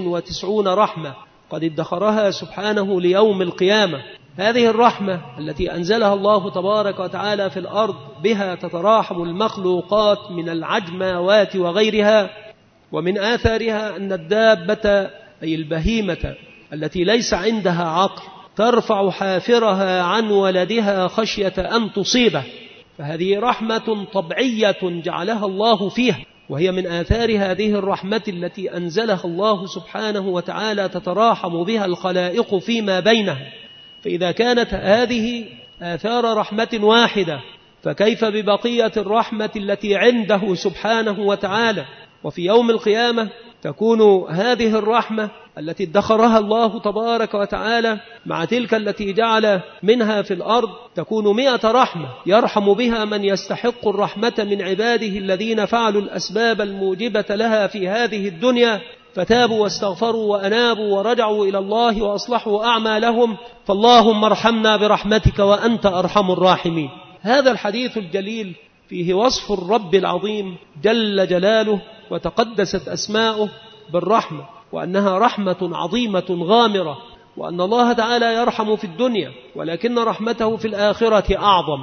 99 رحمة قد ادخرها سبحانه ليوم القيامة. هذه الرحمة التي أنزلها الله تبارك وتعالى في الأرض بها تتراحم المخلوقات من العجماوات وغيرها، ومن آثارها أن الدابة أي البهيمة التي ليس عندها عقل ترفع حافرها عن ولدها خشية أن تصيبه، فهذه رحمة طبيعية جعلها الله فيها، وهي من آثار هذه الرحمة التي أنزلها الله سبحانه وتعالى تتراحم بها الخلائق فيما بينها. فإذا كانت هذه آثار رحمة واحدة، فكيف ببقية الرحمة التي عنده سبحانه وتعالى؟ وفي يوم القيامة تكون هذه الرحمة التي ادخرها الله تبارك وتعالى مع تلك التي جعل منها في الأرض تكون 100 رحمة يرحم بها من يستحق الرحمة من عباده الذين فعلوا الأسباب الموجبة لها في هذه الدنيا، فتابوا واستغفروا وأنابوا ورجعوا إلى الله وأصلحوا أعمالهم. فاللهم ارحمنا برحمتك وأنت أرحم الراحمين. هذا الحديث الجليل فيه وصف الرب العظيم جل جلاله وتقدست أسماؤه بالرحمة، وأنها رحمة عظيمة غامرة، وأن الله تعالى يرحم في الدنيا ولكن رحمته في الآخرة أعظم.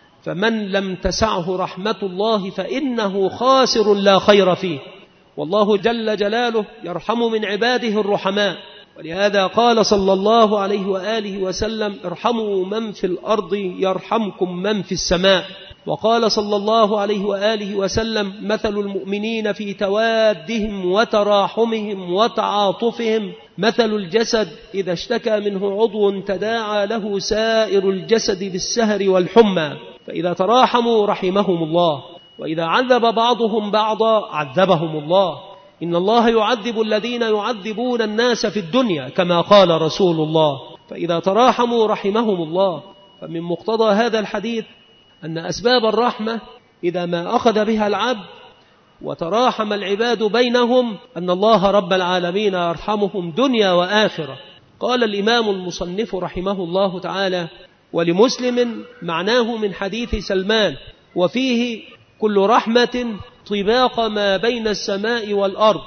فمن لم تسعه رحمة الله فإنه خاسر لا خير فيه. والله جل جلاله يرحم من عباده الرحماء، ولهذا قال صلى الله عليه وآله وسلم: ارحموا من في الأرض يرحمكم من في السماء. وقال صلى الله عليه وآله وسلم: مثل المؤمنين في توادهم وتراحمهم وتعاطفهم مثل الجسد إذا اشتكى منه عضو تداعى له سائر الجسد بالسهر والحمى، فإذا تراحموا رحمهم الله، وإذا عذب بعضهم بعضا عذبهم الله. إن الله يعذب الذين يعذبون الناس في الدنيا كما قال رسول الله، فإذا تراحموا رحمهم الله. فمن مقتضى هذا الحديث أن أسباب الرحمة إذا ما أخذ بها العبد وتراحم العباد بينهم أن الله رب العالمين يرحمهم دنيا وآخرة. قال الإمام المصنف رحمه الله تعالى: ولمسلم معناه من حديث سلمان: وفيه كل رحمة طباق ما بين السماء والأرض،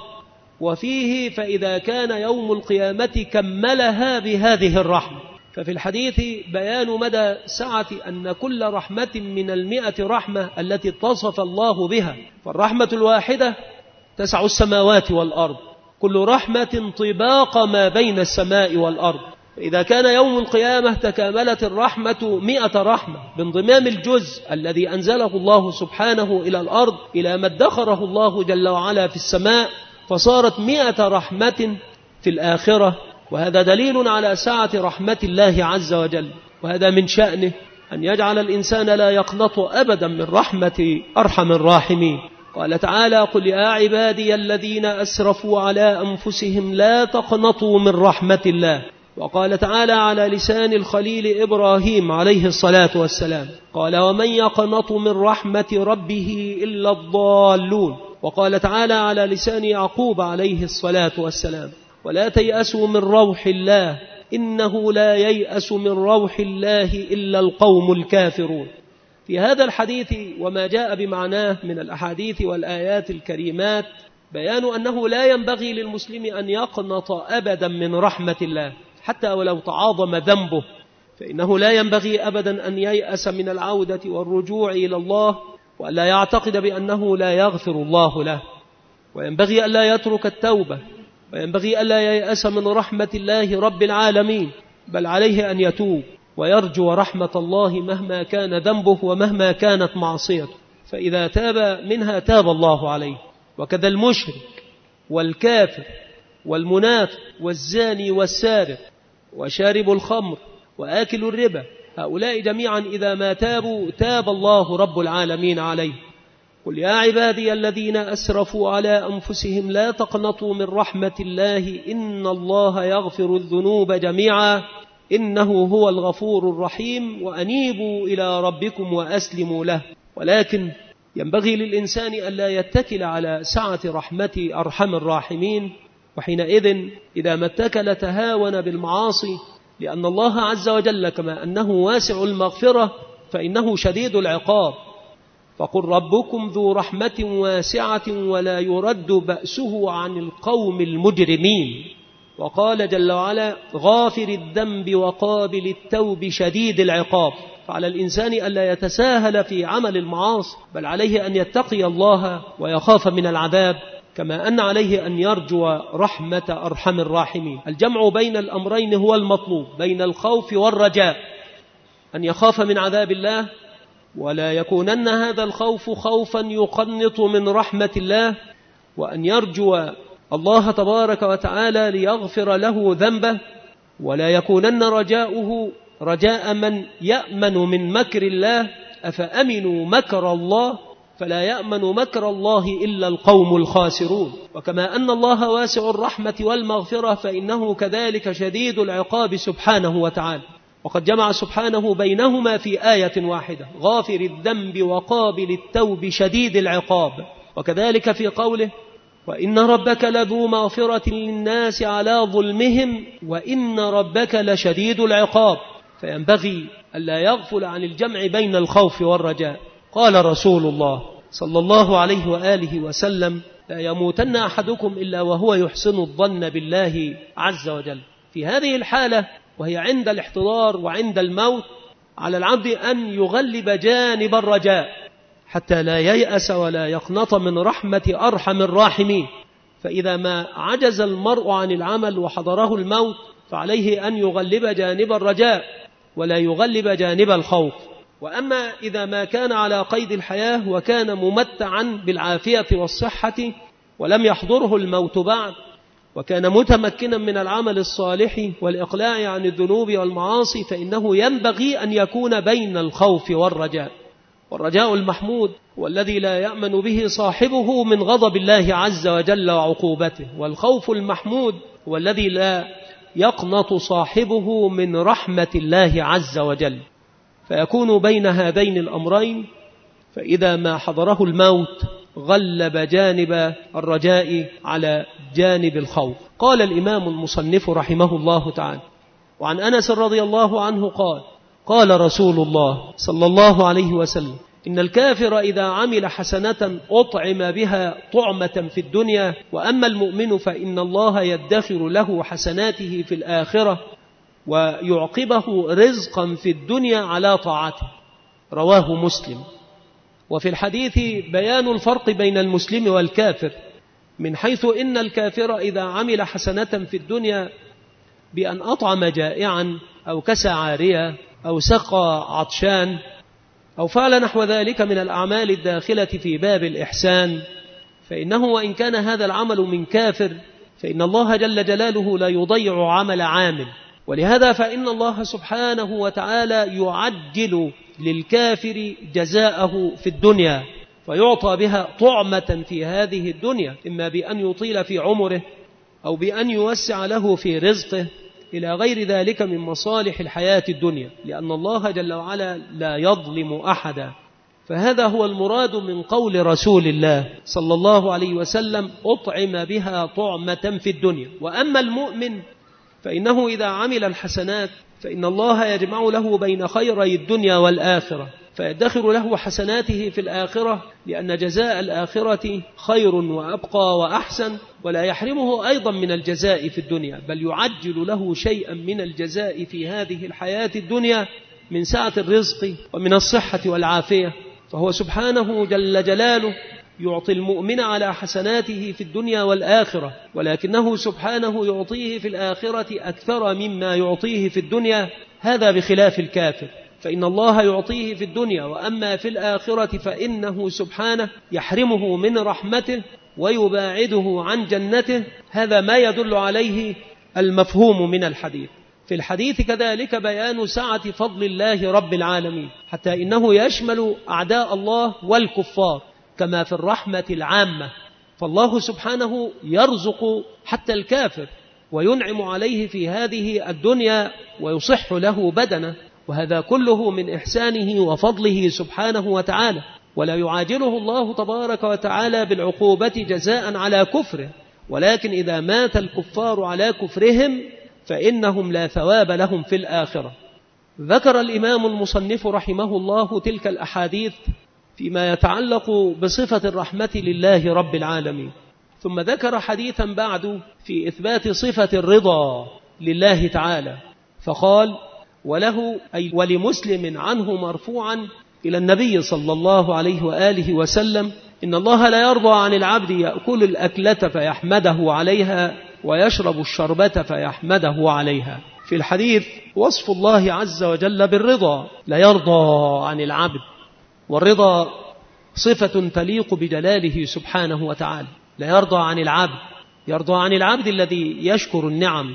وفيه فإذا كان يوم القيامة كملها بهذه الرحمة. ففي الحديث بيان مدى سعة أن كل رحمة من 100 رحمة التي اتصف الله بها، فالرحمة الواحدة تسع السماوات والأرض، كل رحمة طباق ما بين السماء والأرض. إذا كان يوم القيامة تكاملت الرحمة 100 رحمة بانضمام الجزء الذي أنزله الله سبحانه إلى الأرض إلى ما ادخره الله جل وعلا في السماء، فصارت 100 رحمة في الآخرة. وهذا دليل على سعة رحمة الله عز وجل، وهذا من شأنه أن يجعل الإنسان لا يقنط أبدا من رحمة أرحم الراحمين. قال تعالى: قل يا عبادي الذين أسرفوا على أنفسهم لا تقنطوا من رحمة الله. وقال تعالى على لسان الخليل إبراهيم عليه الصلاة والسلام: قال: ومن يقنط من رحمة ربه إلا الضالون. وقال تعالى على لسان يعقوب عليه الصلاة والسلام: ولا تيأسوا من روح الله إنه لا ييأس من روح الله إلا القوم الكافرون. في هذا الحديث وما جاء بمعناه من الأحاديث والآيات الكريمات بيان أنه لا ينبغي للمسلم أن يقنط أبدا من رحمة الله حتى ولو تعاظم ذنبه، فإنه لا ينبغي أبدا أن ييأس من العودة والرجوع إلى الله، وألا يعتقد بأنه لا يغفر الله له، وينبغي ألا يترك التوبة، وينبغي ألا ييأس من رحمة الله رب العالمين، بل عليه أن يتوب ويرجو رحمة الله مهما كان ذنبه ومهما كانت معصيته، فإذا تاب منها تاب الله عليه. وكذا المشرك والكافر والمنافق والزاني والسارق وشارب الخمر وآكل الربا، هؤلاء جميعا إذا ما تابوا تاب الله رب العالمين عليه. قل يا عبادي الذين أسرفوا على أنفسهم لا تقنطوا من رحمة الله إن الله يغفر الذنوب جميعا إنه هو الغفور الرحيم وأنيبوا إلى ربكم وأسلموا له. ولكن ينبغي للإنسان ألا يتكل على سعة رحمة أرحم الراحمين، وحينئذ إذا ما اتكل تهاون بالمعاصي، لأن الله عز وجل كما أنه واسع المغفرة فإنه شديد العقاب. فقل ربكم ذو رحمة واسعة ولا يرد بأسه عن القوم المجرمين. وقال جل وعلا: غافر الذنب وقابل التوب شديد العقاب. فعلى الإنسان ألا يتساهل في عمل المعاصي، بل عليه أن يتقي الله ويخاف من العذاب، كما أن عليه أن يرجو رحمة أرحم الراحمين. الجمع بين الأمرين هو المطلوب، بين الخوف والرجاء، أن يخاف من عذاب الله ولا يكونن هذا الخوف خوفا يقنط من رحمة الله، وأن يرجو الله تبارك وتعالى ليغفر له ذنبه، ولا يكونن رجاؤه رجاء من يأمن من مكر الله. أفأمنوا مكر الله فلا يأمن مكر الله إلا القوم الخاسرون. وكما أن الله واسع الرحمة والمغفرة فإنه كذلك شديد العقاب سبحانه وتعالى، وقد جمع سبحانه بينهما في آية واحدة: غافر الذنب وقابل التوب شديد العقاب. وكذلك في قوله: وإن ربك لذو مغفرة للناس على ظلمهم وإن ربك لشديد العقاب. فينبغي ألا يغفل عن الجمع بين الخوف والرجاء. قال رسول الله صلى الله عليه وآله وسلم: لا يموتن أحدكم إلا وهو يحسن الظن بالله عز وجل. في هذه الحالة وهي عند الاحتضار وعند الموت، على العبد أن يغلب جانب الرجاء حتى لا ييأس ولا يقنط من رحمة أرحم الراحمين. فإذا ما عجز المرء عن العمل وحضره الموت فعليه أن يغلب جانب الرجاء ولا يغلب جانب الخوف. وأما إذا ما كان على قيد الحياة وكان ممتعا بالعافية والصحة ولم يحضره الموت بعد، وكان متمكنا من العمل الصالح والإقلاع عن الذنوب والمعاصي، فإنه ينبغي أن يكون بين الخوف والرجاء. والرجاء المحمود والذي لا يأمن به صاحبه من غضب الله عز وجل وعقوبته، والخوف المحمود والذي لا يقنط صاحبه من رحمة الله عز وجل. فيكون بين هذين الأمرين، فإذا ما حضره الموت غلب جانب الرجاء على جانب الخوف. قال الإمام المصنف رحمه الله تعالى: وعن أنس رضي الله عنه قال: قال رسول الله صلى الله عليه وسلم: إن الكافر إذا عمل حسنة أطعم بها طعمة في الدنيا، وأما المؤمن فإن الله يدخر له حسناته في الآخرة ويعقبه رزقا في الدنيا على طاعته. رواه مسلم. وفي الحديث بيان الفرق بين المسلم والكافر، من حيث إن الكافر إذا عمل حسنة في الدنيا بأن أطعم جائعا أو كسى عاريا أو سقى عطشان أو فعل نحو ذلك من الأعمال الداخلة في باب الإحسان، فإنه وإن كان هذا العمل من كافر فإن الله جل جلاله لا يضيع عمل عامل. ولهذا فإن الله سبحانه وتعالى يعجل للكافر جزاءه في الدنيا، فيعطى بها طعمة في هذه الدنيا، إما بأن يطيل في عمره أو بأن يوسع له في رزقه إلى غير ذلك من مصالح الحياة الدنيا، لأن الله جل وعلا لا يظلم أحدا. فهذا هو المراد من قول رسول الله صلى الله عليه وسلم: أطعم بها طعمة في الدنيا. وأما المؤمن فإنه إذا عمل الحسنات فإن الله يجمع له بين خيري الدنيا والآخرة، فيدخر له حسناته في الآخرة، لأن جزاء الآخرة خير وأبقى وأحسن، ولا يحرمه أيضا من الجزاء في الدنيا، بل يعجل له شيئا من الجزاء في هذه الحياة الدنيا من سعة الرزق ومن الصحة والعافية. فهو سبحانه جل جلاله يعطي المؤمن على حسناته في الدنيا والآخرة، ولكنه سبحانه يعطيه في الآخرة أكثر مما يعطيه في الدنيا، هذا بخلاف الكافر، فإن الله يعطيه في الدنيا، وأما في الآخرة فإنه سبحانه يحرمه من رحمته ويباعده عن جنته. هذا ما يدل عليه المفهوم من الحديث. في الحديث كذلك بيان سعة فضل الله رب العالمين، حتى إنه يشمل أعداء الله والكفار، كما في الرحمة العامة. فالله سبحانه يرزق حتى الكافر وينعم عليه في هذه الدنيا ويصح له بدنه، وهذا كله من إحسانه وفضله سبحانه وتعالى، ولا يعاجله الله تبارك وتعالى بالعقوبة جزاء على كفره، ولكن إذا مات الكفار على كفرهم فإنهم لا ثواب لهم في الآخرة. ذكر الإمام المصنف رحمه الله تلك الأحاديث فيما يتعلق بصفة الرحمة لله رب العالمين، ثم ذكر حديثا بعد في إثبات صفة الرضا لله تعالى، فقال: وله أي ولمسلم عنه مرفوعا إلى النبي صلى الله عليه وآله وسلم: إن الله لا يرضى عن العبد يأكل الأكلة فيحمده عليها ويشرب الشربة فيحمده عليها. في الحديث وصف الله عز وجل بالرضا، لا يرضى عن العبد، والرضا صفة تليق بجلاله سبحانه وتعالى. لا يرضى عن العبد، يرضى عن العبد الذي يشكر النعم.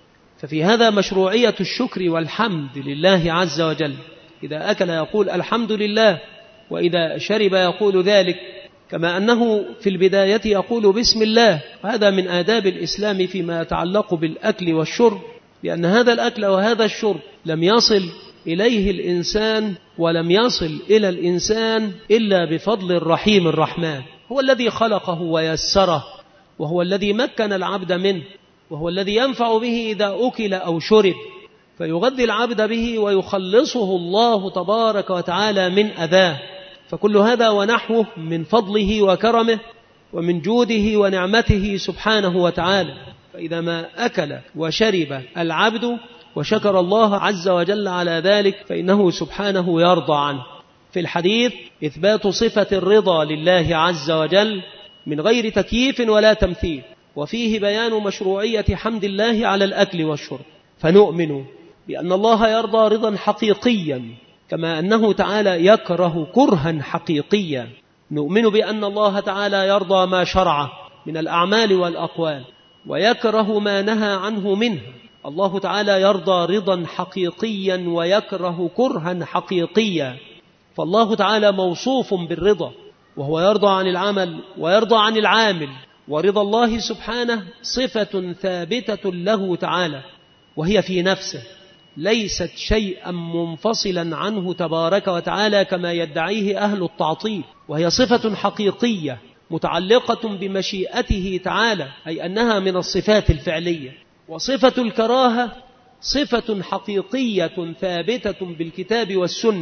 ففي هذا مشروعية الشكر والحمد لله عز وجل، إذا أكل يقول الحمد لله، وإذا شرب يقول ذلك، كما أنه في البداية يقول بسم الله. هذا من آداب الإسلام فيما يتعلق بالأكل والشرب، لأن هذا الأكل وهذا الشرب لم يصل إليه الإنسان ولم يصل إلى الإنسان إلا بفضل الرحيم الرحمن. هو الذي خلقه ويسره، وهو الذي مكن العبد منه، وهو الذي ينفع به إذا أكل أو شرب، فيغذي العبد به ويخلصه الله تبارك وتعالى من أذاه. فكل هذا ونحوه من فضله وكرمه ومن جوده ونعمته سبحانه وتعالى. فإذا ما أكل وشرب العبد وشكر الله عز وجل على ذلك فإنه سبحانه يرضى عنه. في الحديث إثبات صفة الرضا لله عز وجل من غير تكييف ولا تمثيل، وفيه بيان مشروعية حمد الله على الأكل والشرب. فنؤمن بأن الله يرضى رضا حقيقيا، كما أنه تعالى يكره كرها حقيقيا. نؤمن بأن الله تعالى يرضى ما شرع من الأعمال والأقوال، ويكره ما نهى عنه منه. الله تعالى يرضى رضا حقيقيا ويكره كرها حقيقيا، فالله تعالى موصوف بالرضا، وهو يرضى عن العمل ويرضى عن العامل. ورضا الله سبحانه صفة ثابتة له تعالى، وهي في نفسه، ليست شيئا منفصلا عنه تبارك وتعالى كما يدعيه أهل التعطيل، وهي صفة حقيقية متعلقة بمشيئته تعالى، أي أنها من الصفات الفعلية. وصفة الكراهة صفة حقيقية ثابتة بالكتاب والسنة،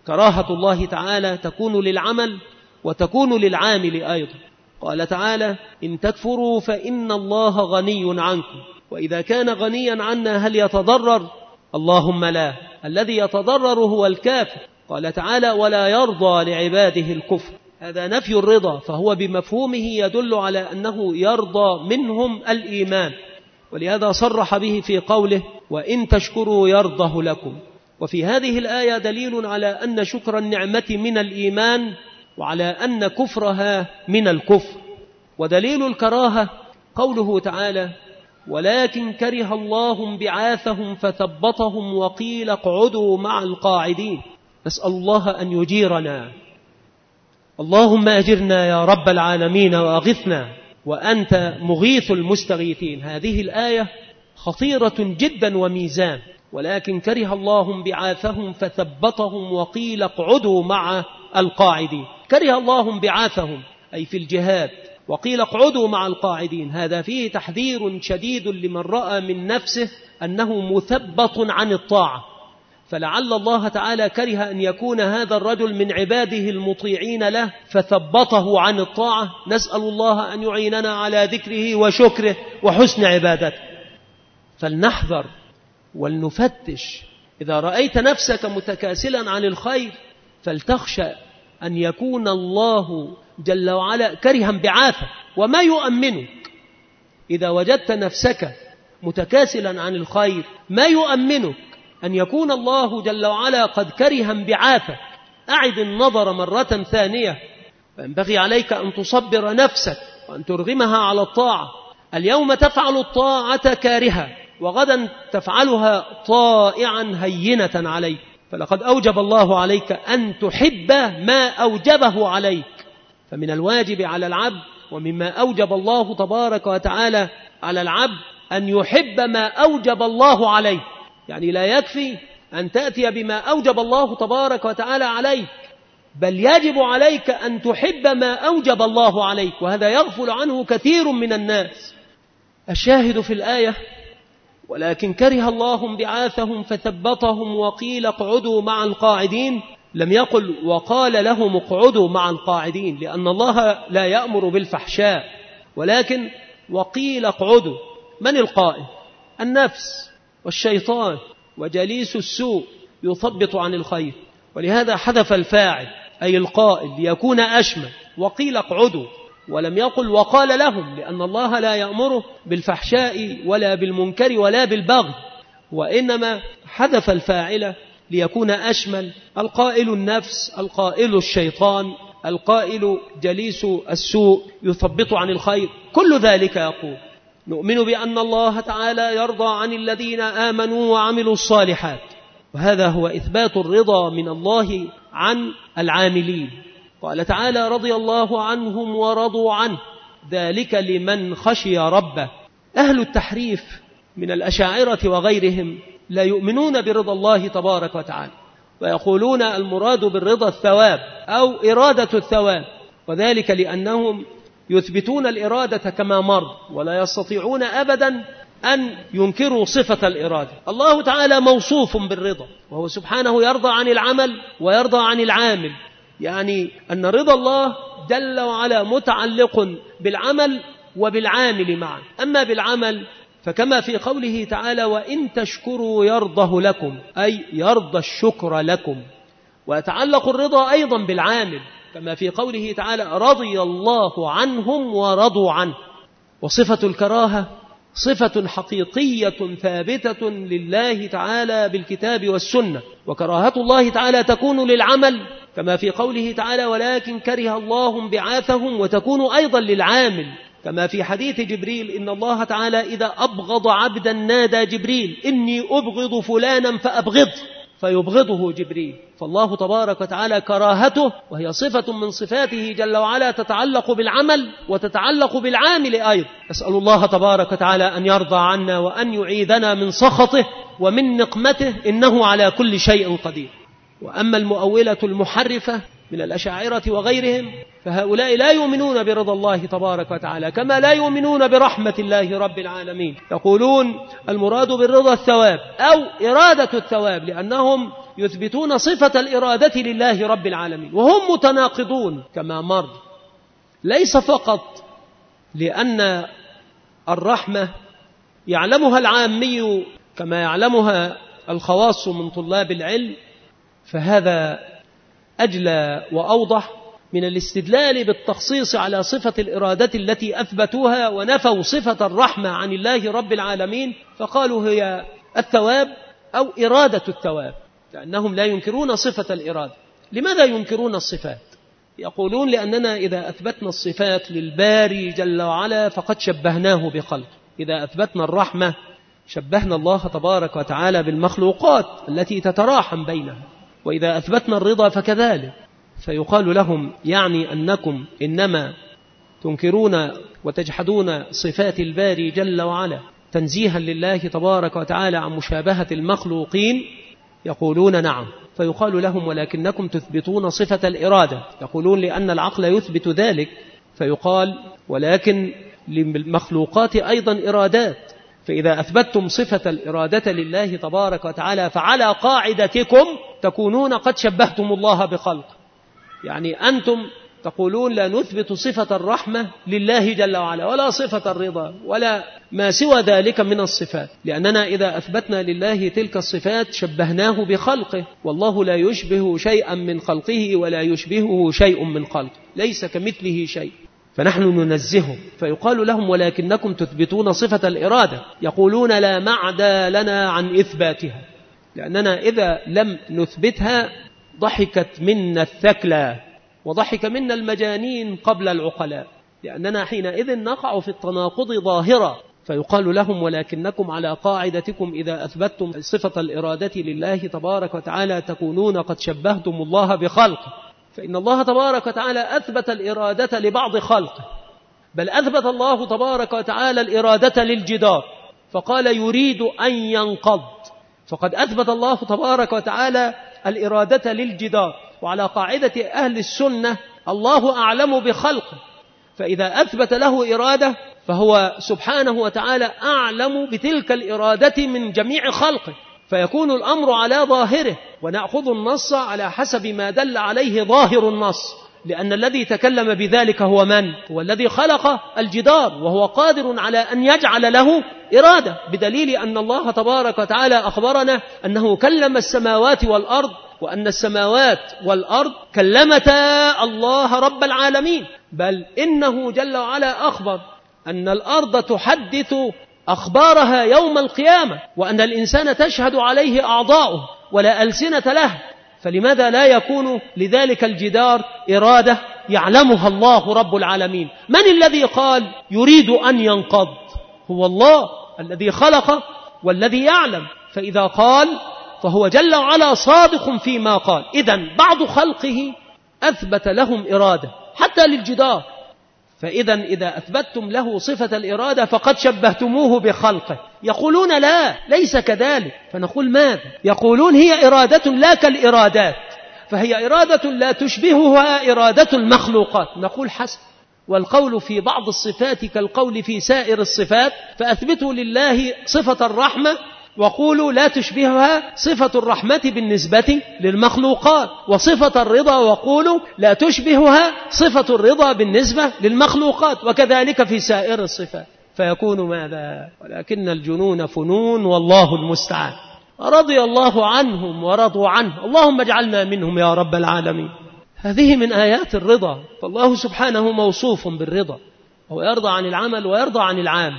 كراهة الله تعالى تكون للعمل وتكون للعامل أيضا. قال تعالى: إن تكفروا فإن الله غني عنكم، وإذا كان غنيا عنا هل يتضرر؟ اللهم لا، الذي يتضرر هو الكافر. قال تعالى: ولا يرضى لعباده الكفر. هذا نفي الرضا، فهو بمفهومه يدل على أنه يرضى منهم الإيمان، ولهذا صرح به في قوله: وإن تشكروا يرضه لكم. وفي هذه الآية دليل على أن شكر النعمة من الإيمان، وعلى أن كفرها من الكفر. ودليل الكراهة قوله تعالى: ولكن كره الله بعاثهم فثبطهم وقيل اقعدوا مع القاعدين. نسأل الله أن يجيرنا. اللهم أجرنا يا رب العالمين وأغثنا وأنت مغيث المستغيثين. هذه الآية خطيرة جدا وميزان. ولكن كره الله بعاثهم فثبطهم وقيل اقعدوا مع القاعدين. كره الله بعاثهم أي في الجهاد، وقيل اقعدوا مع القاعدين. هذا فيه تحذير شديد لمن رأى من نفسه أنه مثبط عن الطاعة، فلعل الله تعالى كره أن يكون هذا الرجل من عباده المطيعين له فثبطه عن الطاعة. نسأل الله أن يعيننا على ذكره وشكره وحسن عبادته. فلنحذر ولنفتش. إذا رأيت نفسك متكاسلا عن الخير فلتخشى أن يكون الله جل وعلا كرها بعاثة. وما يؤمنك إذا وجدت نفسك متكاسلا عن الخير؟ ما يؤمنك أن يكون الله جل وعلا قد كرها بعاثة؟ أعد النظر مرة ثانية. فينبغي عليك أن تصبر نفسك وأن ترغمها على الطاعة. اليوم تفعل الطاعة كارها، وغدا تفعلها طائعا هينة عليك. فلقد أوجب الله عليك أن تحب ما أوجبه عليك. فمن الواجب على العبد ومما أوجب الله تبارك وتعالى على العبد أن يحب ما أوجب الله عليه. يعني لا يكفي أن تأتي بما أوجب الله تبارك وتعالى عليك، بل يجب عليك أن تحب ما أوجب الله عليك، وهذا يغفل عنه كثير من الناس. الشاهد في الآية: ولكن كره الله بعاثهم فثبطهم وقيل اقعدوا مع القاعدين. لم يقل وقال لهم اقعدوا مع القاعدين، لأن الله لا يأمر بالفحشاء، ولكن وقيل اقعدوا. من القائل؟ النفس والشيطان وجليس السوء يثبط عن الخير، ولهذا حذف الفاعل أي القائل ليكون أشمل. وقيل اقعدوا، ولم يقل وقال لهم، لأن الله لا يأمره بالفحشاء ولا بالمنكر ولا بالبغي، وإنما حذف الفاعل ليكون أشمل. القائل النفس، القائل الشيطان، القائل جليس السوء يثبط عن الخير. كل ذلك يقول: نؤمن بأن الله تعالى يرضى عن الذين آمنوا وعملوا الصالحات، وهذا هو إثبات الرضا من الله عن العاملين. قال تعالى: رضي الله عنهم ورضوا عنه ذلك لمن خشي ربه. أهل التحريف من الأشاعرة وغيرهم لا يؤمنون برضا الله تبارك وتعالى، ويقولون المراد بالرضا الثواب أو إرادة الثواب، وذلك لأنهم يثبتون الإرادة كما مر، ولا يستطيعون أبدا أن ينكروا صفة الإرادة. الله تعالى موصوف بالرضا، وهو سبحانه يرضى عن العمل ويرضى عن العامل، يعني أن رضا الله جل وعلا متعلق بالعمل وبالعامل معا. أما بالعمل فكما في قوله تعالى: وإن تشكروا يرضه لكم، أي يرضى الشكر لكم. ويتعلق الرضا أيضا بالعامل كما في قوله تعالى: رضي الله عنهم ورضوا عنه. وصفة الكراهة صفة حقيقية ثابتة لله تعالى بالكتاب والسنة، وكراهة الله تعالى تكون للعمل كما في قوله تعالى: ولكن كره الله بعاثهم، وتكون أيضا للعامل كما في حديث جبريل: إن الله تعالى إذا أبغض عبدا نادى جبريل: إني أبغض فلانا فأبغض، فيبغضه جبريل. فالله تبارك وتعالى كراهته وهي صفة من صفاته جل وعلا تتعلق بالعمل وتتعلق بالعامل أيضا. أسأل الله تبارك وتعالى أن يرضى عنا وأن يعيذنا من سخطه ومن نقمته، إنه على كل شيء قدير. وأما المؤولة المحرفة من الأشاعرة وغيرهم فهؤلاء لا يؤمنون برضا الله تبارك وتعالى، كما لا يؤمنون برحمة الله رب العالمين. يقولون المراد بالرضا الثواب أو إرادة الثواب، لأنهم يثبتون صفة الإرادة لله رب العالمين وهم متناقضون كما مر، ليس فقط لأن الرحمة يعلمها العامي كما يعلمها الخواص من طلاب العلم، فهذا أجلى وأوضح من الاستدلال بالتخصيص على صفة الإرادة التي أثبتوها ونفوا صفة الرحمة عن الله رب العالمين، فقالوا هي الثواب أو إرادة الثواب، لأنهم لا ينكرون صفة الإرادة. لماذا ينكرون الصفات؟ يقولون لأننا إذا أثبتنا الصفات للباري جل وعلا فقد شبهناه بخلق. إذا أثبتنا الرحمة شبهنا الله تبارك وتعالى بالمخلوقات التي تتراحم بينها، وإذا أثبتنا الرضا فكذلك. فيقال لهم يعني أنكم إنما تنكرون وتجحدون صفات الباري جل وعلا تنزيها لله تبارك وتعالى عن مشابهة المخلوقين. يقولون نعم. فيقال لهم ولكنكم تثبتون صفة الإرادة. يقولون لأن العقل يثبت ذلك، فيقال ولكن للمخلوقات أيضا إرادات، فإذا أثبتتم صفة الإرادة لله تبارك وتعالى فعلى قاعدتكم تكونون قد شبهتم الله بخلق. يعني أنتم تقولون لا نثبت صفة الرحمة لله جل وعلا ولا صفة الرضا ولا ما سوى ذلك من الصفات، لأننا إذا أثبتنا لله تلك الصفات شبهناه بخلقه، والله لا يشبه شيئا من خلقه ولا يشبهه شيء من خلقه، ليس كمثله شيء، فنحن ننزهه. فيقال لهم ولكنكم تثبتون صفة الإرادة. يقولون لا معدى لنا عن إثباتها، لأننا إذا لم نثبتها ضحكت منا الثكلى وضحك منا المجانين قبل العقلاء، لأننا حينئذ نقع في التناقض ظاهرة. فيقال لهم ولكنكم على قاعدتكم إذا أثبتتم صفة الإرادة لله تبارك وتعالى تكونون قد شبهتم الله بخلقه، فإن الله تبارك وتعالى أثبت الإرادة لبعض خلقه، بل أثبت الله تبارك وتعالى الإرادة للجدار فقال يريد أن ينقض، فقد أثبت الله تبارك وتعالى الإرادة للجدار. وعلى قاعدة أهل السنة الله أعلم بخلقه، فإذا أثبت له إرادة فهو سبحانه وتعالى أعلم بتلك الإرادة من جميع خلقه، فيكون الأمر على ظاهره، ونأخذ النص على حسب ما دل عليه ظاهر النص، لأن الذي تكلم بذلك هو من؟ هو الذي خلق الجدار، وهو قادر على أن يجعل له إرادة، بدليل أن الله تبارك وتعالى أخبرنا أنه كلم السماوات والأرض، وأن السماوات والأرض كلمتا الله رب العالمين، بل إنه جل وعلا أخبر أن الأرض تحدث أخبارها يوم القيامة، وأن الإنسان تشهد عليه أعضاؤه ولا ألسنة له، فلماذا لا يكون لذلك الجدار إرادة يعلمها الله رب العالمين؟ من الذي قال يريد أن ينقض؟ هو الله الذي خلق والذي يعلم، فإذا قال فهو جل وعلا صادق فيما قال. إذن بعض خلقه أثبت لهم إرادة حتى للجدار، فإذا إذا أثبتتم له صفة الإرادة فقد شبهتموه بخلقه. يقولون لا ليس كذلك، فنقول ماذا؟ يقولون هي إرادة لا كالإرادات، فهي إرادة لا تشبهها إرادة المخلوقات. نقول حسن، والقول في بعض الصفات كالقول في سائر الصفات، فأثبتوا لله صفة الرحمة وقولوا لا تشبهها صفة الرحمة بالنسبة للمخلوقات، وصفة الرضا وقولوا لا تشبهها صفة الرضا بالنسبة للمخلوقات، وكذلك في سائر الصفات. فيكون ماذا؟ ولكن الجنون فنون والله المستعان. رضي الله عنهم ورضوا عنه، اللهم اجعلنا منهم يا رب العالمين. هذه من آيات الرضا، فالله سبحانه موصوف بالرضا، هو يرضى عن العمل ويرضى عن العامل،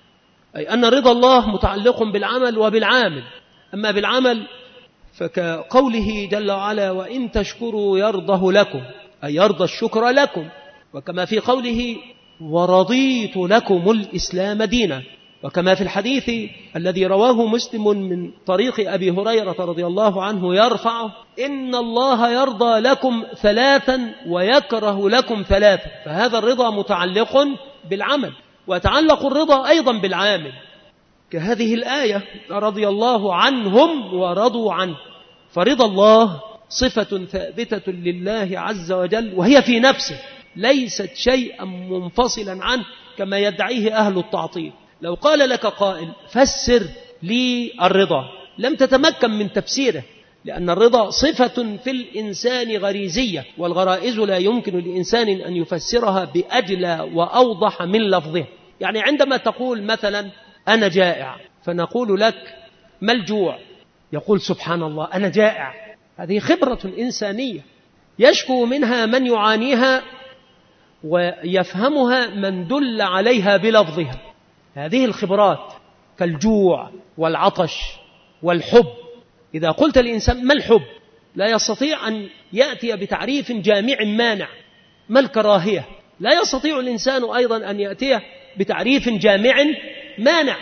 أي أن رضا الله متعلق بالعمل وبالعامل. أما بالعمل فكقوله جل وعلا وإن تشكروا يرضه لكم، أي يرضى الشكر لكم، وكما في قوله ورضيت لكم الإسلام دينا، وكما في الحديث الذي رواه مسلم من طريق أبي هريرة رضي الله عنه يرفعه إن الله يرضى لكم ثلاثا ويكره لكم ثلاثا، فهذا الرضا متعلق بالعمل، ويتعلق الرضا أيضا بالعامل، كهذه الآية رضي الله عنهم ورضوا عنه. فرضا الله صفة ثابتة لله عز وجل، وهي في نفسه ليست شيئا منفصلا عنه كما يدعيه أهل التعطيل. لو قال لك قائل فسر لي الرضا، لم تتمكن من تفسيره، لأن الرضا صفة في الإنسان غريزية، والغرائز لا يمكن لإنسان أن يفسرها بأجلى وأوضح من لفظه. يعني عندما تقول مثلا أنا جائع، فنقول لك ما الجوع؟ يقول سبحان الله أنا جائع. هذه خبرة إنسانية يشكو منها من يعانيها ويفهمها من دل عليها بلفظها. هذه الخبرات كالجوع والعطش والحب. إذا قلت للإنسان ما الحب؟ لا يستطيع أن يأتي بتعريف جامع مانع. ما الكراهية؟ لا يستطيع الإنسان أيضا أن يأتي بتعريف جامع مانع.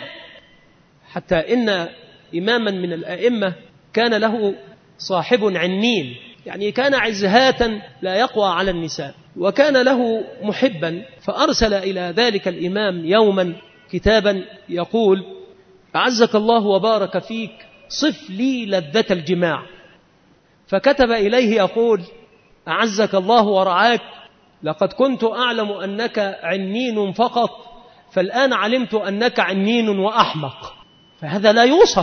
حتى إن إماما من الأئمة كان له صاحب عنين، يعني كان عزهاتا لا يقوى على النساء، وكان له محبا، فأرسل إلى ذلك الإمام يوما كتابا يقول أعزك الله وبارك فيك صف لي لذة الجماع. فكتب إليه يقول أعزك الله ورعاك، لقد كنت أعلم أنك عنين فقط، فالآن علمت أنك عنين وأحمق. فهذا لا يوصف.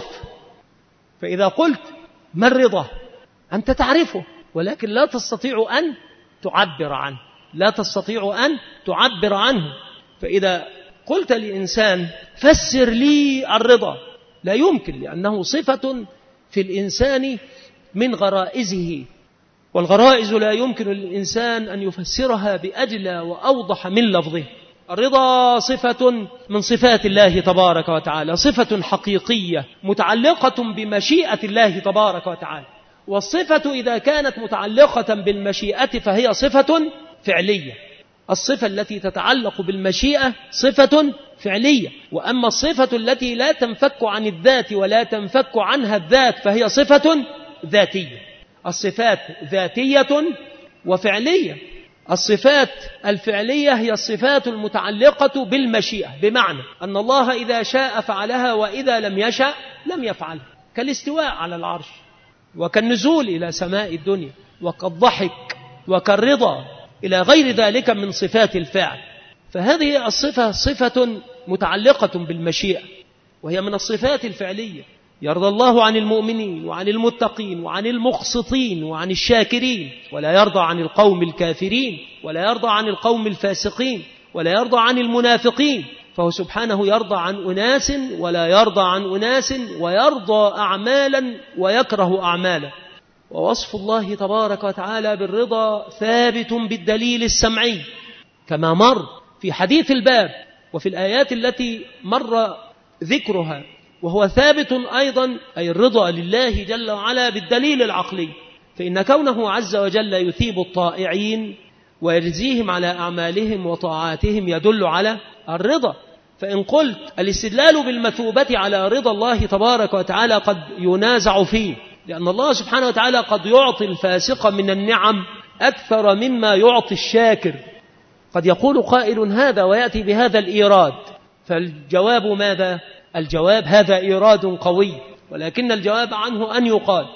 فإذا قلت ما الرضا؟ أنت تعرفه، ولكن لا تستطيع أن تعبر عنه، لا تستطيع أن تعبر عنه. فإذا قلت لإنسان فسر لي الرضا، لا يمكن، لأنه صفة في الإنسان من غرائزه، والغرائز لا يمكن للإنسان أن يفسرها بأجلى وأوضح من لفظه. الرضا صفة من صفات الله تبارك وتعالى، صفة حقيقية متعلقة بمشيئة الله تبارك وتعالى. والصفة إذا كانت متعلقة بالمشيئة فهي صفة فعلية. الصفة التي تتعلق بالمشيئة صفة فعلية، وأما الصفة التي لا تنفك عن الذات ولا تنفك عنها الذات فهي صفة ذاتية. الصفات ذاتية وفعلية. الصفات الفعلية هي الصفات المتعلقة بالمشيئة، بمعنى أن الله إذا شاء فعلها وإذا لم يشاء لم يفعلها، كالاستواء على العرش، وكالنزول إلى سماء الدنيا، وكالضحك، وكالرضا، إلى غير ذلك من صفات الفعل. فهذه الصفة صفة متعلقة بالمشيئة، وهي من الصفات الفعلية. يرضى الله عن المؤمنين وعن المتقين وعن المقسطين وعن الشاكرين، ولا يرضى عن القوم الكافرين، ولا يرضى عن القوم الفاسقين، ولا يرضى عن المنافقين. فهو سبحانه يرضى عن أناس ولا يرضى عن أناس، ويرضى أعمالا ويكره أعمالا. ووصف الله تبارك وتعالى بالرضا ثابت بالدليل السمعي كما مر في حديث الباب وفي الآيات التي مر ذكرها، وهو ثابت أيضا أي الرضا لله جل وعلا بالدليل العقلي. فإن كونه عز وجل يثيب الطائعين ويجزيهم على أعمالهم وطاعاتهم يدل على الرضا. فإن قلت الاستدلال بالمثوبة على رضا الله تبارك وتعالى قد ينازع فيه، لأن الله سبحانه وتعالى قد يعطي الفاسق من النعم أكثر مما يعطي الشاكر. قد يقول قائل هذا ويأتي بهذا الإيراد، فالجواب ماذا؟ الجواب هذا إيراد قوي، ولكن الجواب عنه أن يقال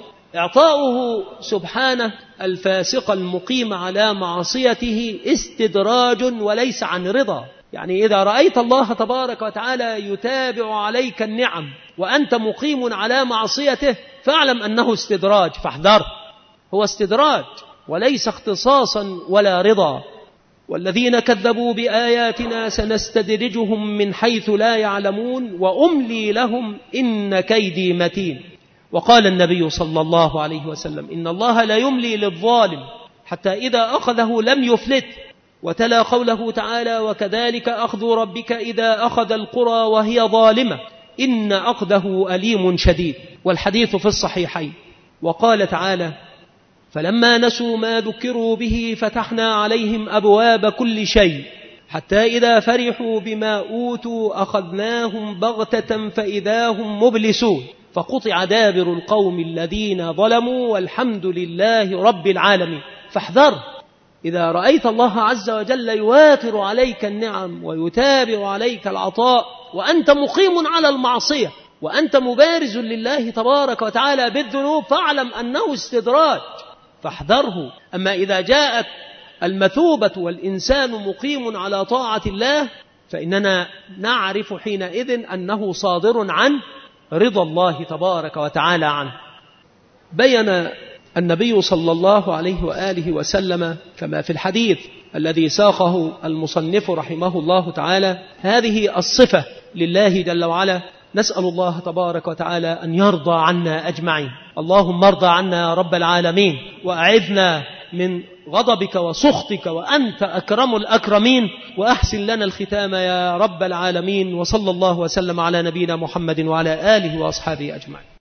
إعطاؤه سبحانه الفاسق المقيم على معصيته استدراج وليس عن رضا. يعني إذا رأيت الله تبارك وتعالى يتابع عليك النعم وأنت مقيم على معصيته فاعلم أنه استدراج، فاحذر. هو استدراج وليس اختصاصا ولا رضا. والذين كذبوا بآياتنا سنستدرجهم من حيث لا يعلمون وأملي لهم إن كيدي متين. وقال النبي صلى الله عليه وسلم إن الله لا يملي للظالم حتى إذا أخذه لم يفلت. وتلا قوله تعالى وكذلك أخذ ربك إذا أخذ القرى وهي ظالمة إن أخذه أليم شديد. والحديث في الصحيحين. وقال تعالى فلما نسوا ما ذكروا به فتحنا عليهم أبواب كل شيء حتى إذا فرحوا بما أوتوا أخذناهم بغتة فإذا هم مبلسون فقطع دابر القوم الذين ظلموا والحمد لله رب العالمين. فاحذر إذا رأيت الله عز وجل يواتر عليك النعم ويتابع عليك العطاء وأنت مقيم على المعصية وأنت مبارز لله تبارك وتعالى بالذنوب فاعلم أنه استدراج، فاحذره. أما إذا جاءت المثوبة والإنسان مقيم على طاعة الله فإننا نعرف حينئذ أنه صادر عن رضا الله تبارك وتعالى عنه. بين النبي صلى الله عليه وآله وسلم كما في الحديث الذي ساقه المصنف رحمه الله تعالى هذه الصفة لله جل وعلا. نسأل الله تبارك وتعالى أن يرضى عنا أجمعين. اللهم ارضى عنا يا رب العالمين، وأعذنا من غضبك وسخطك وأنت أكرم الأكرمين، وأحسن لنا الختام يا رب العالمين. وصلى الله وسلم على نبينا محمد وعلى آله وأصحابه أجمعين.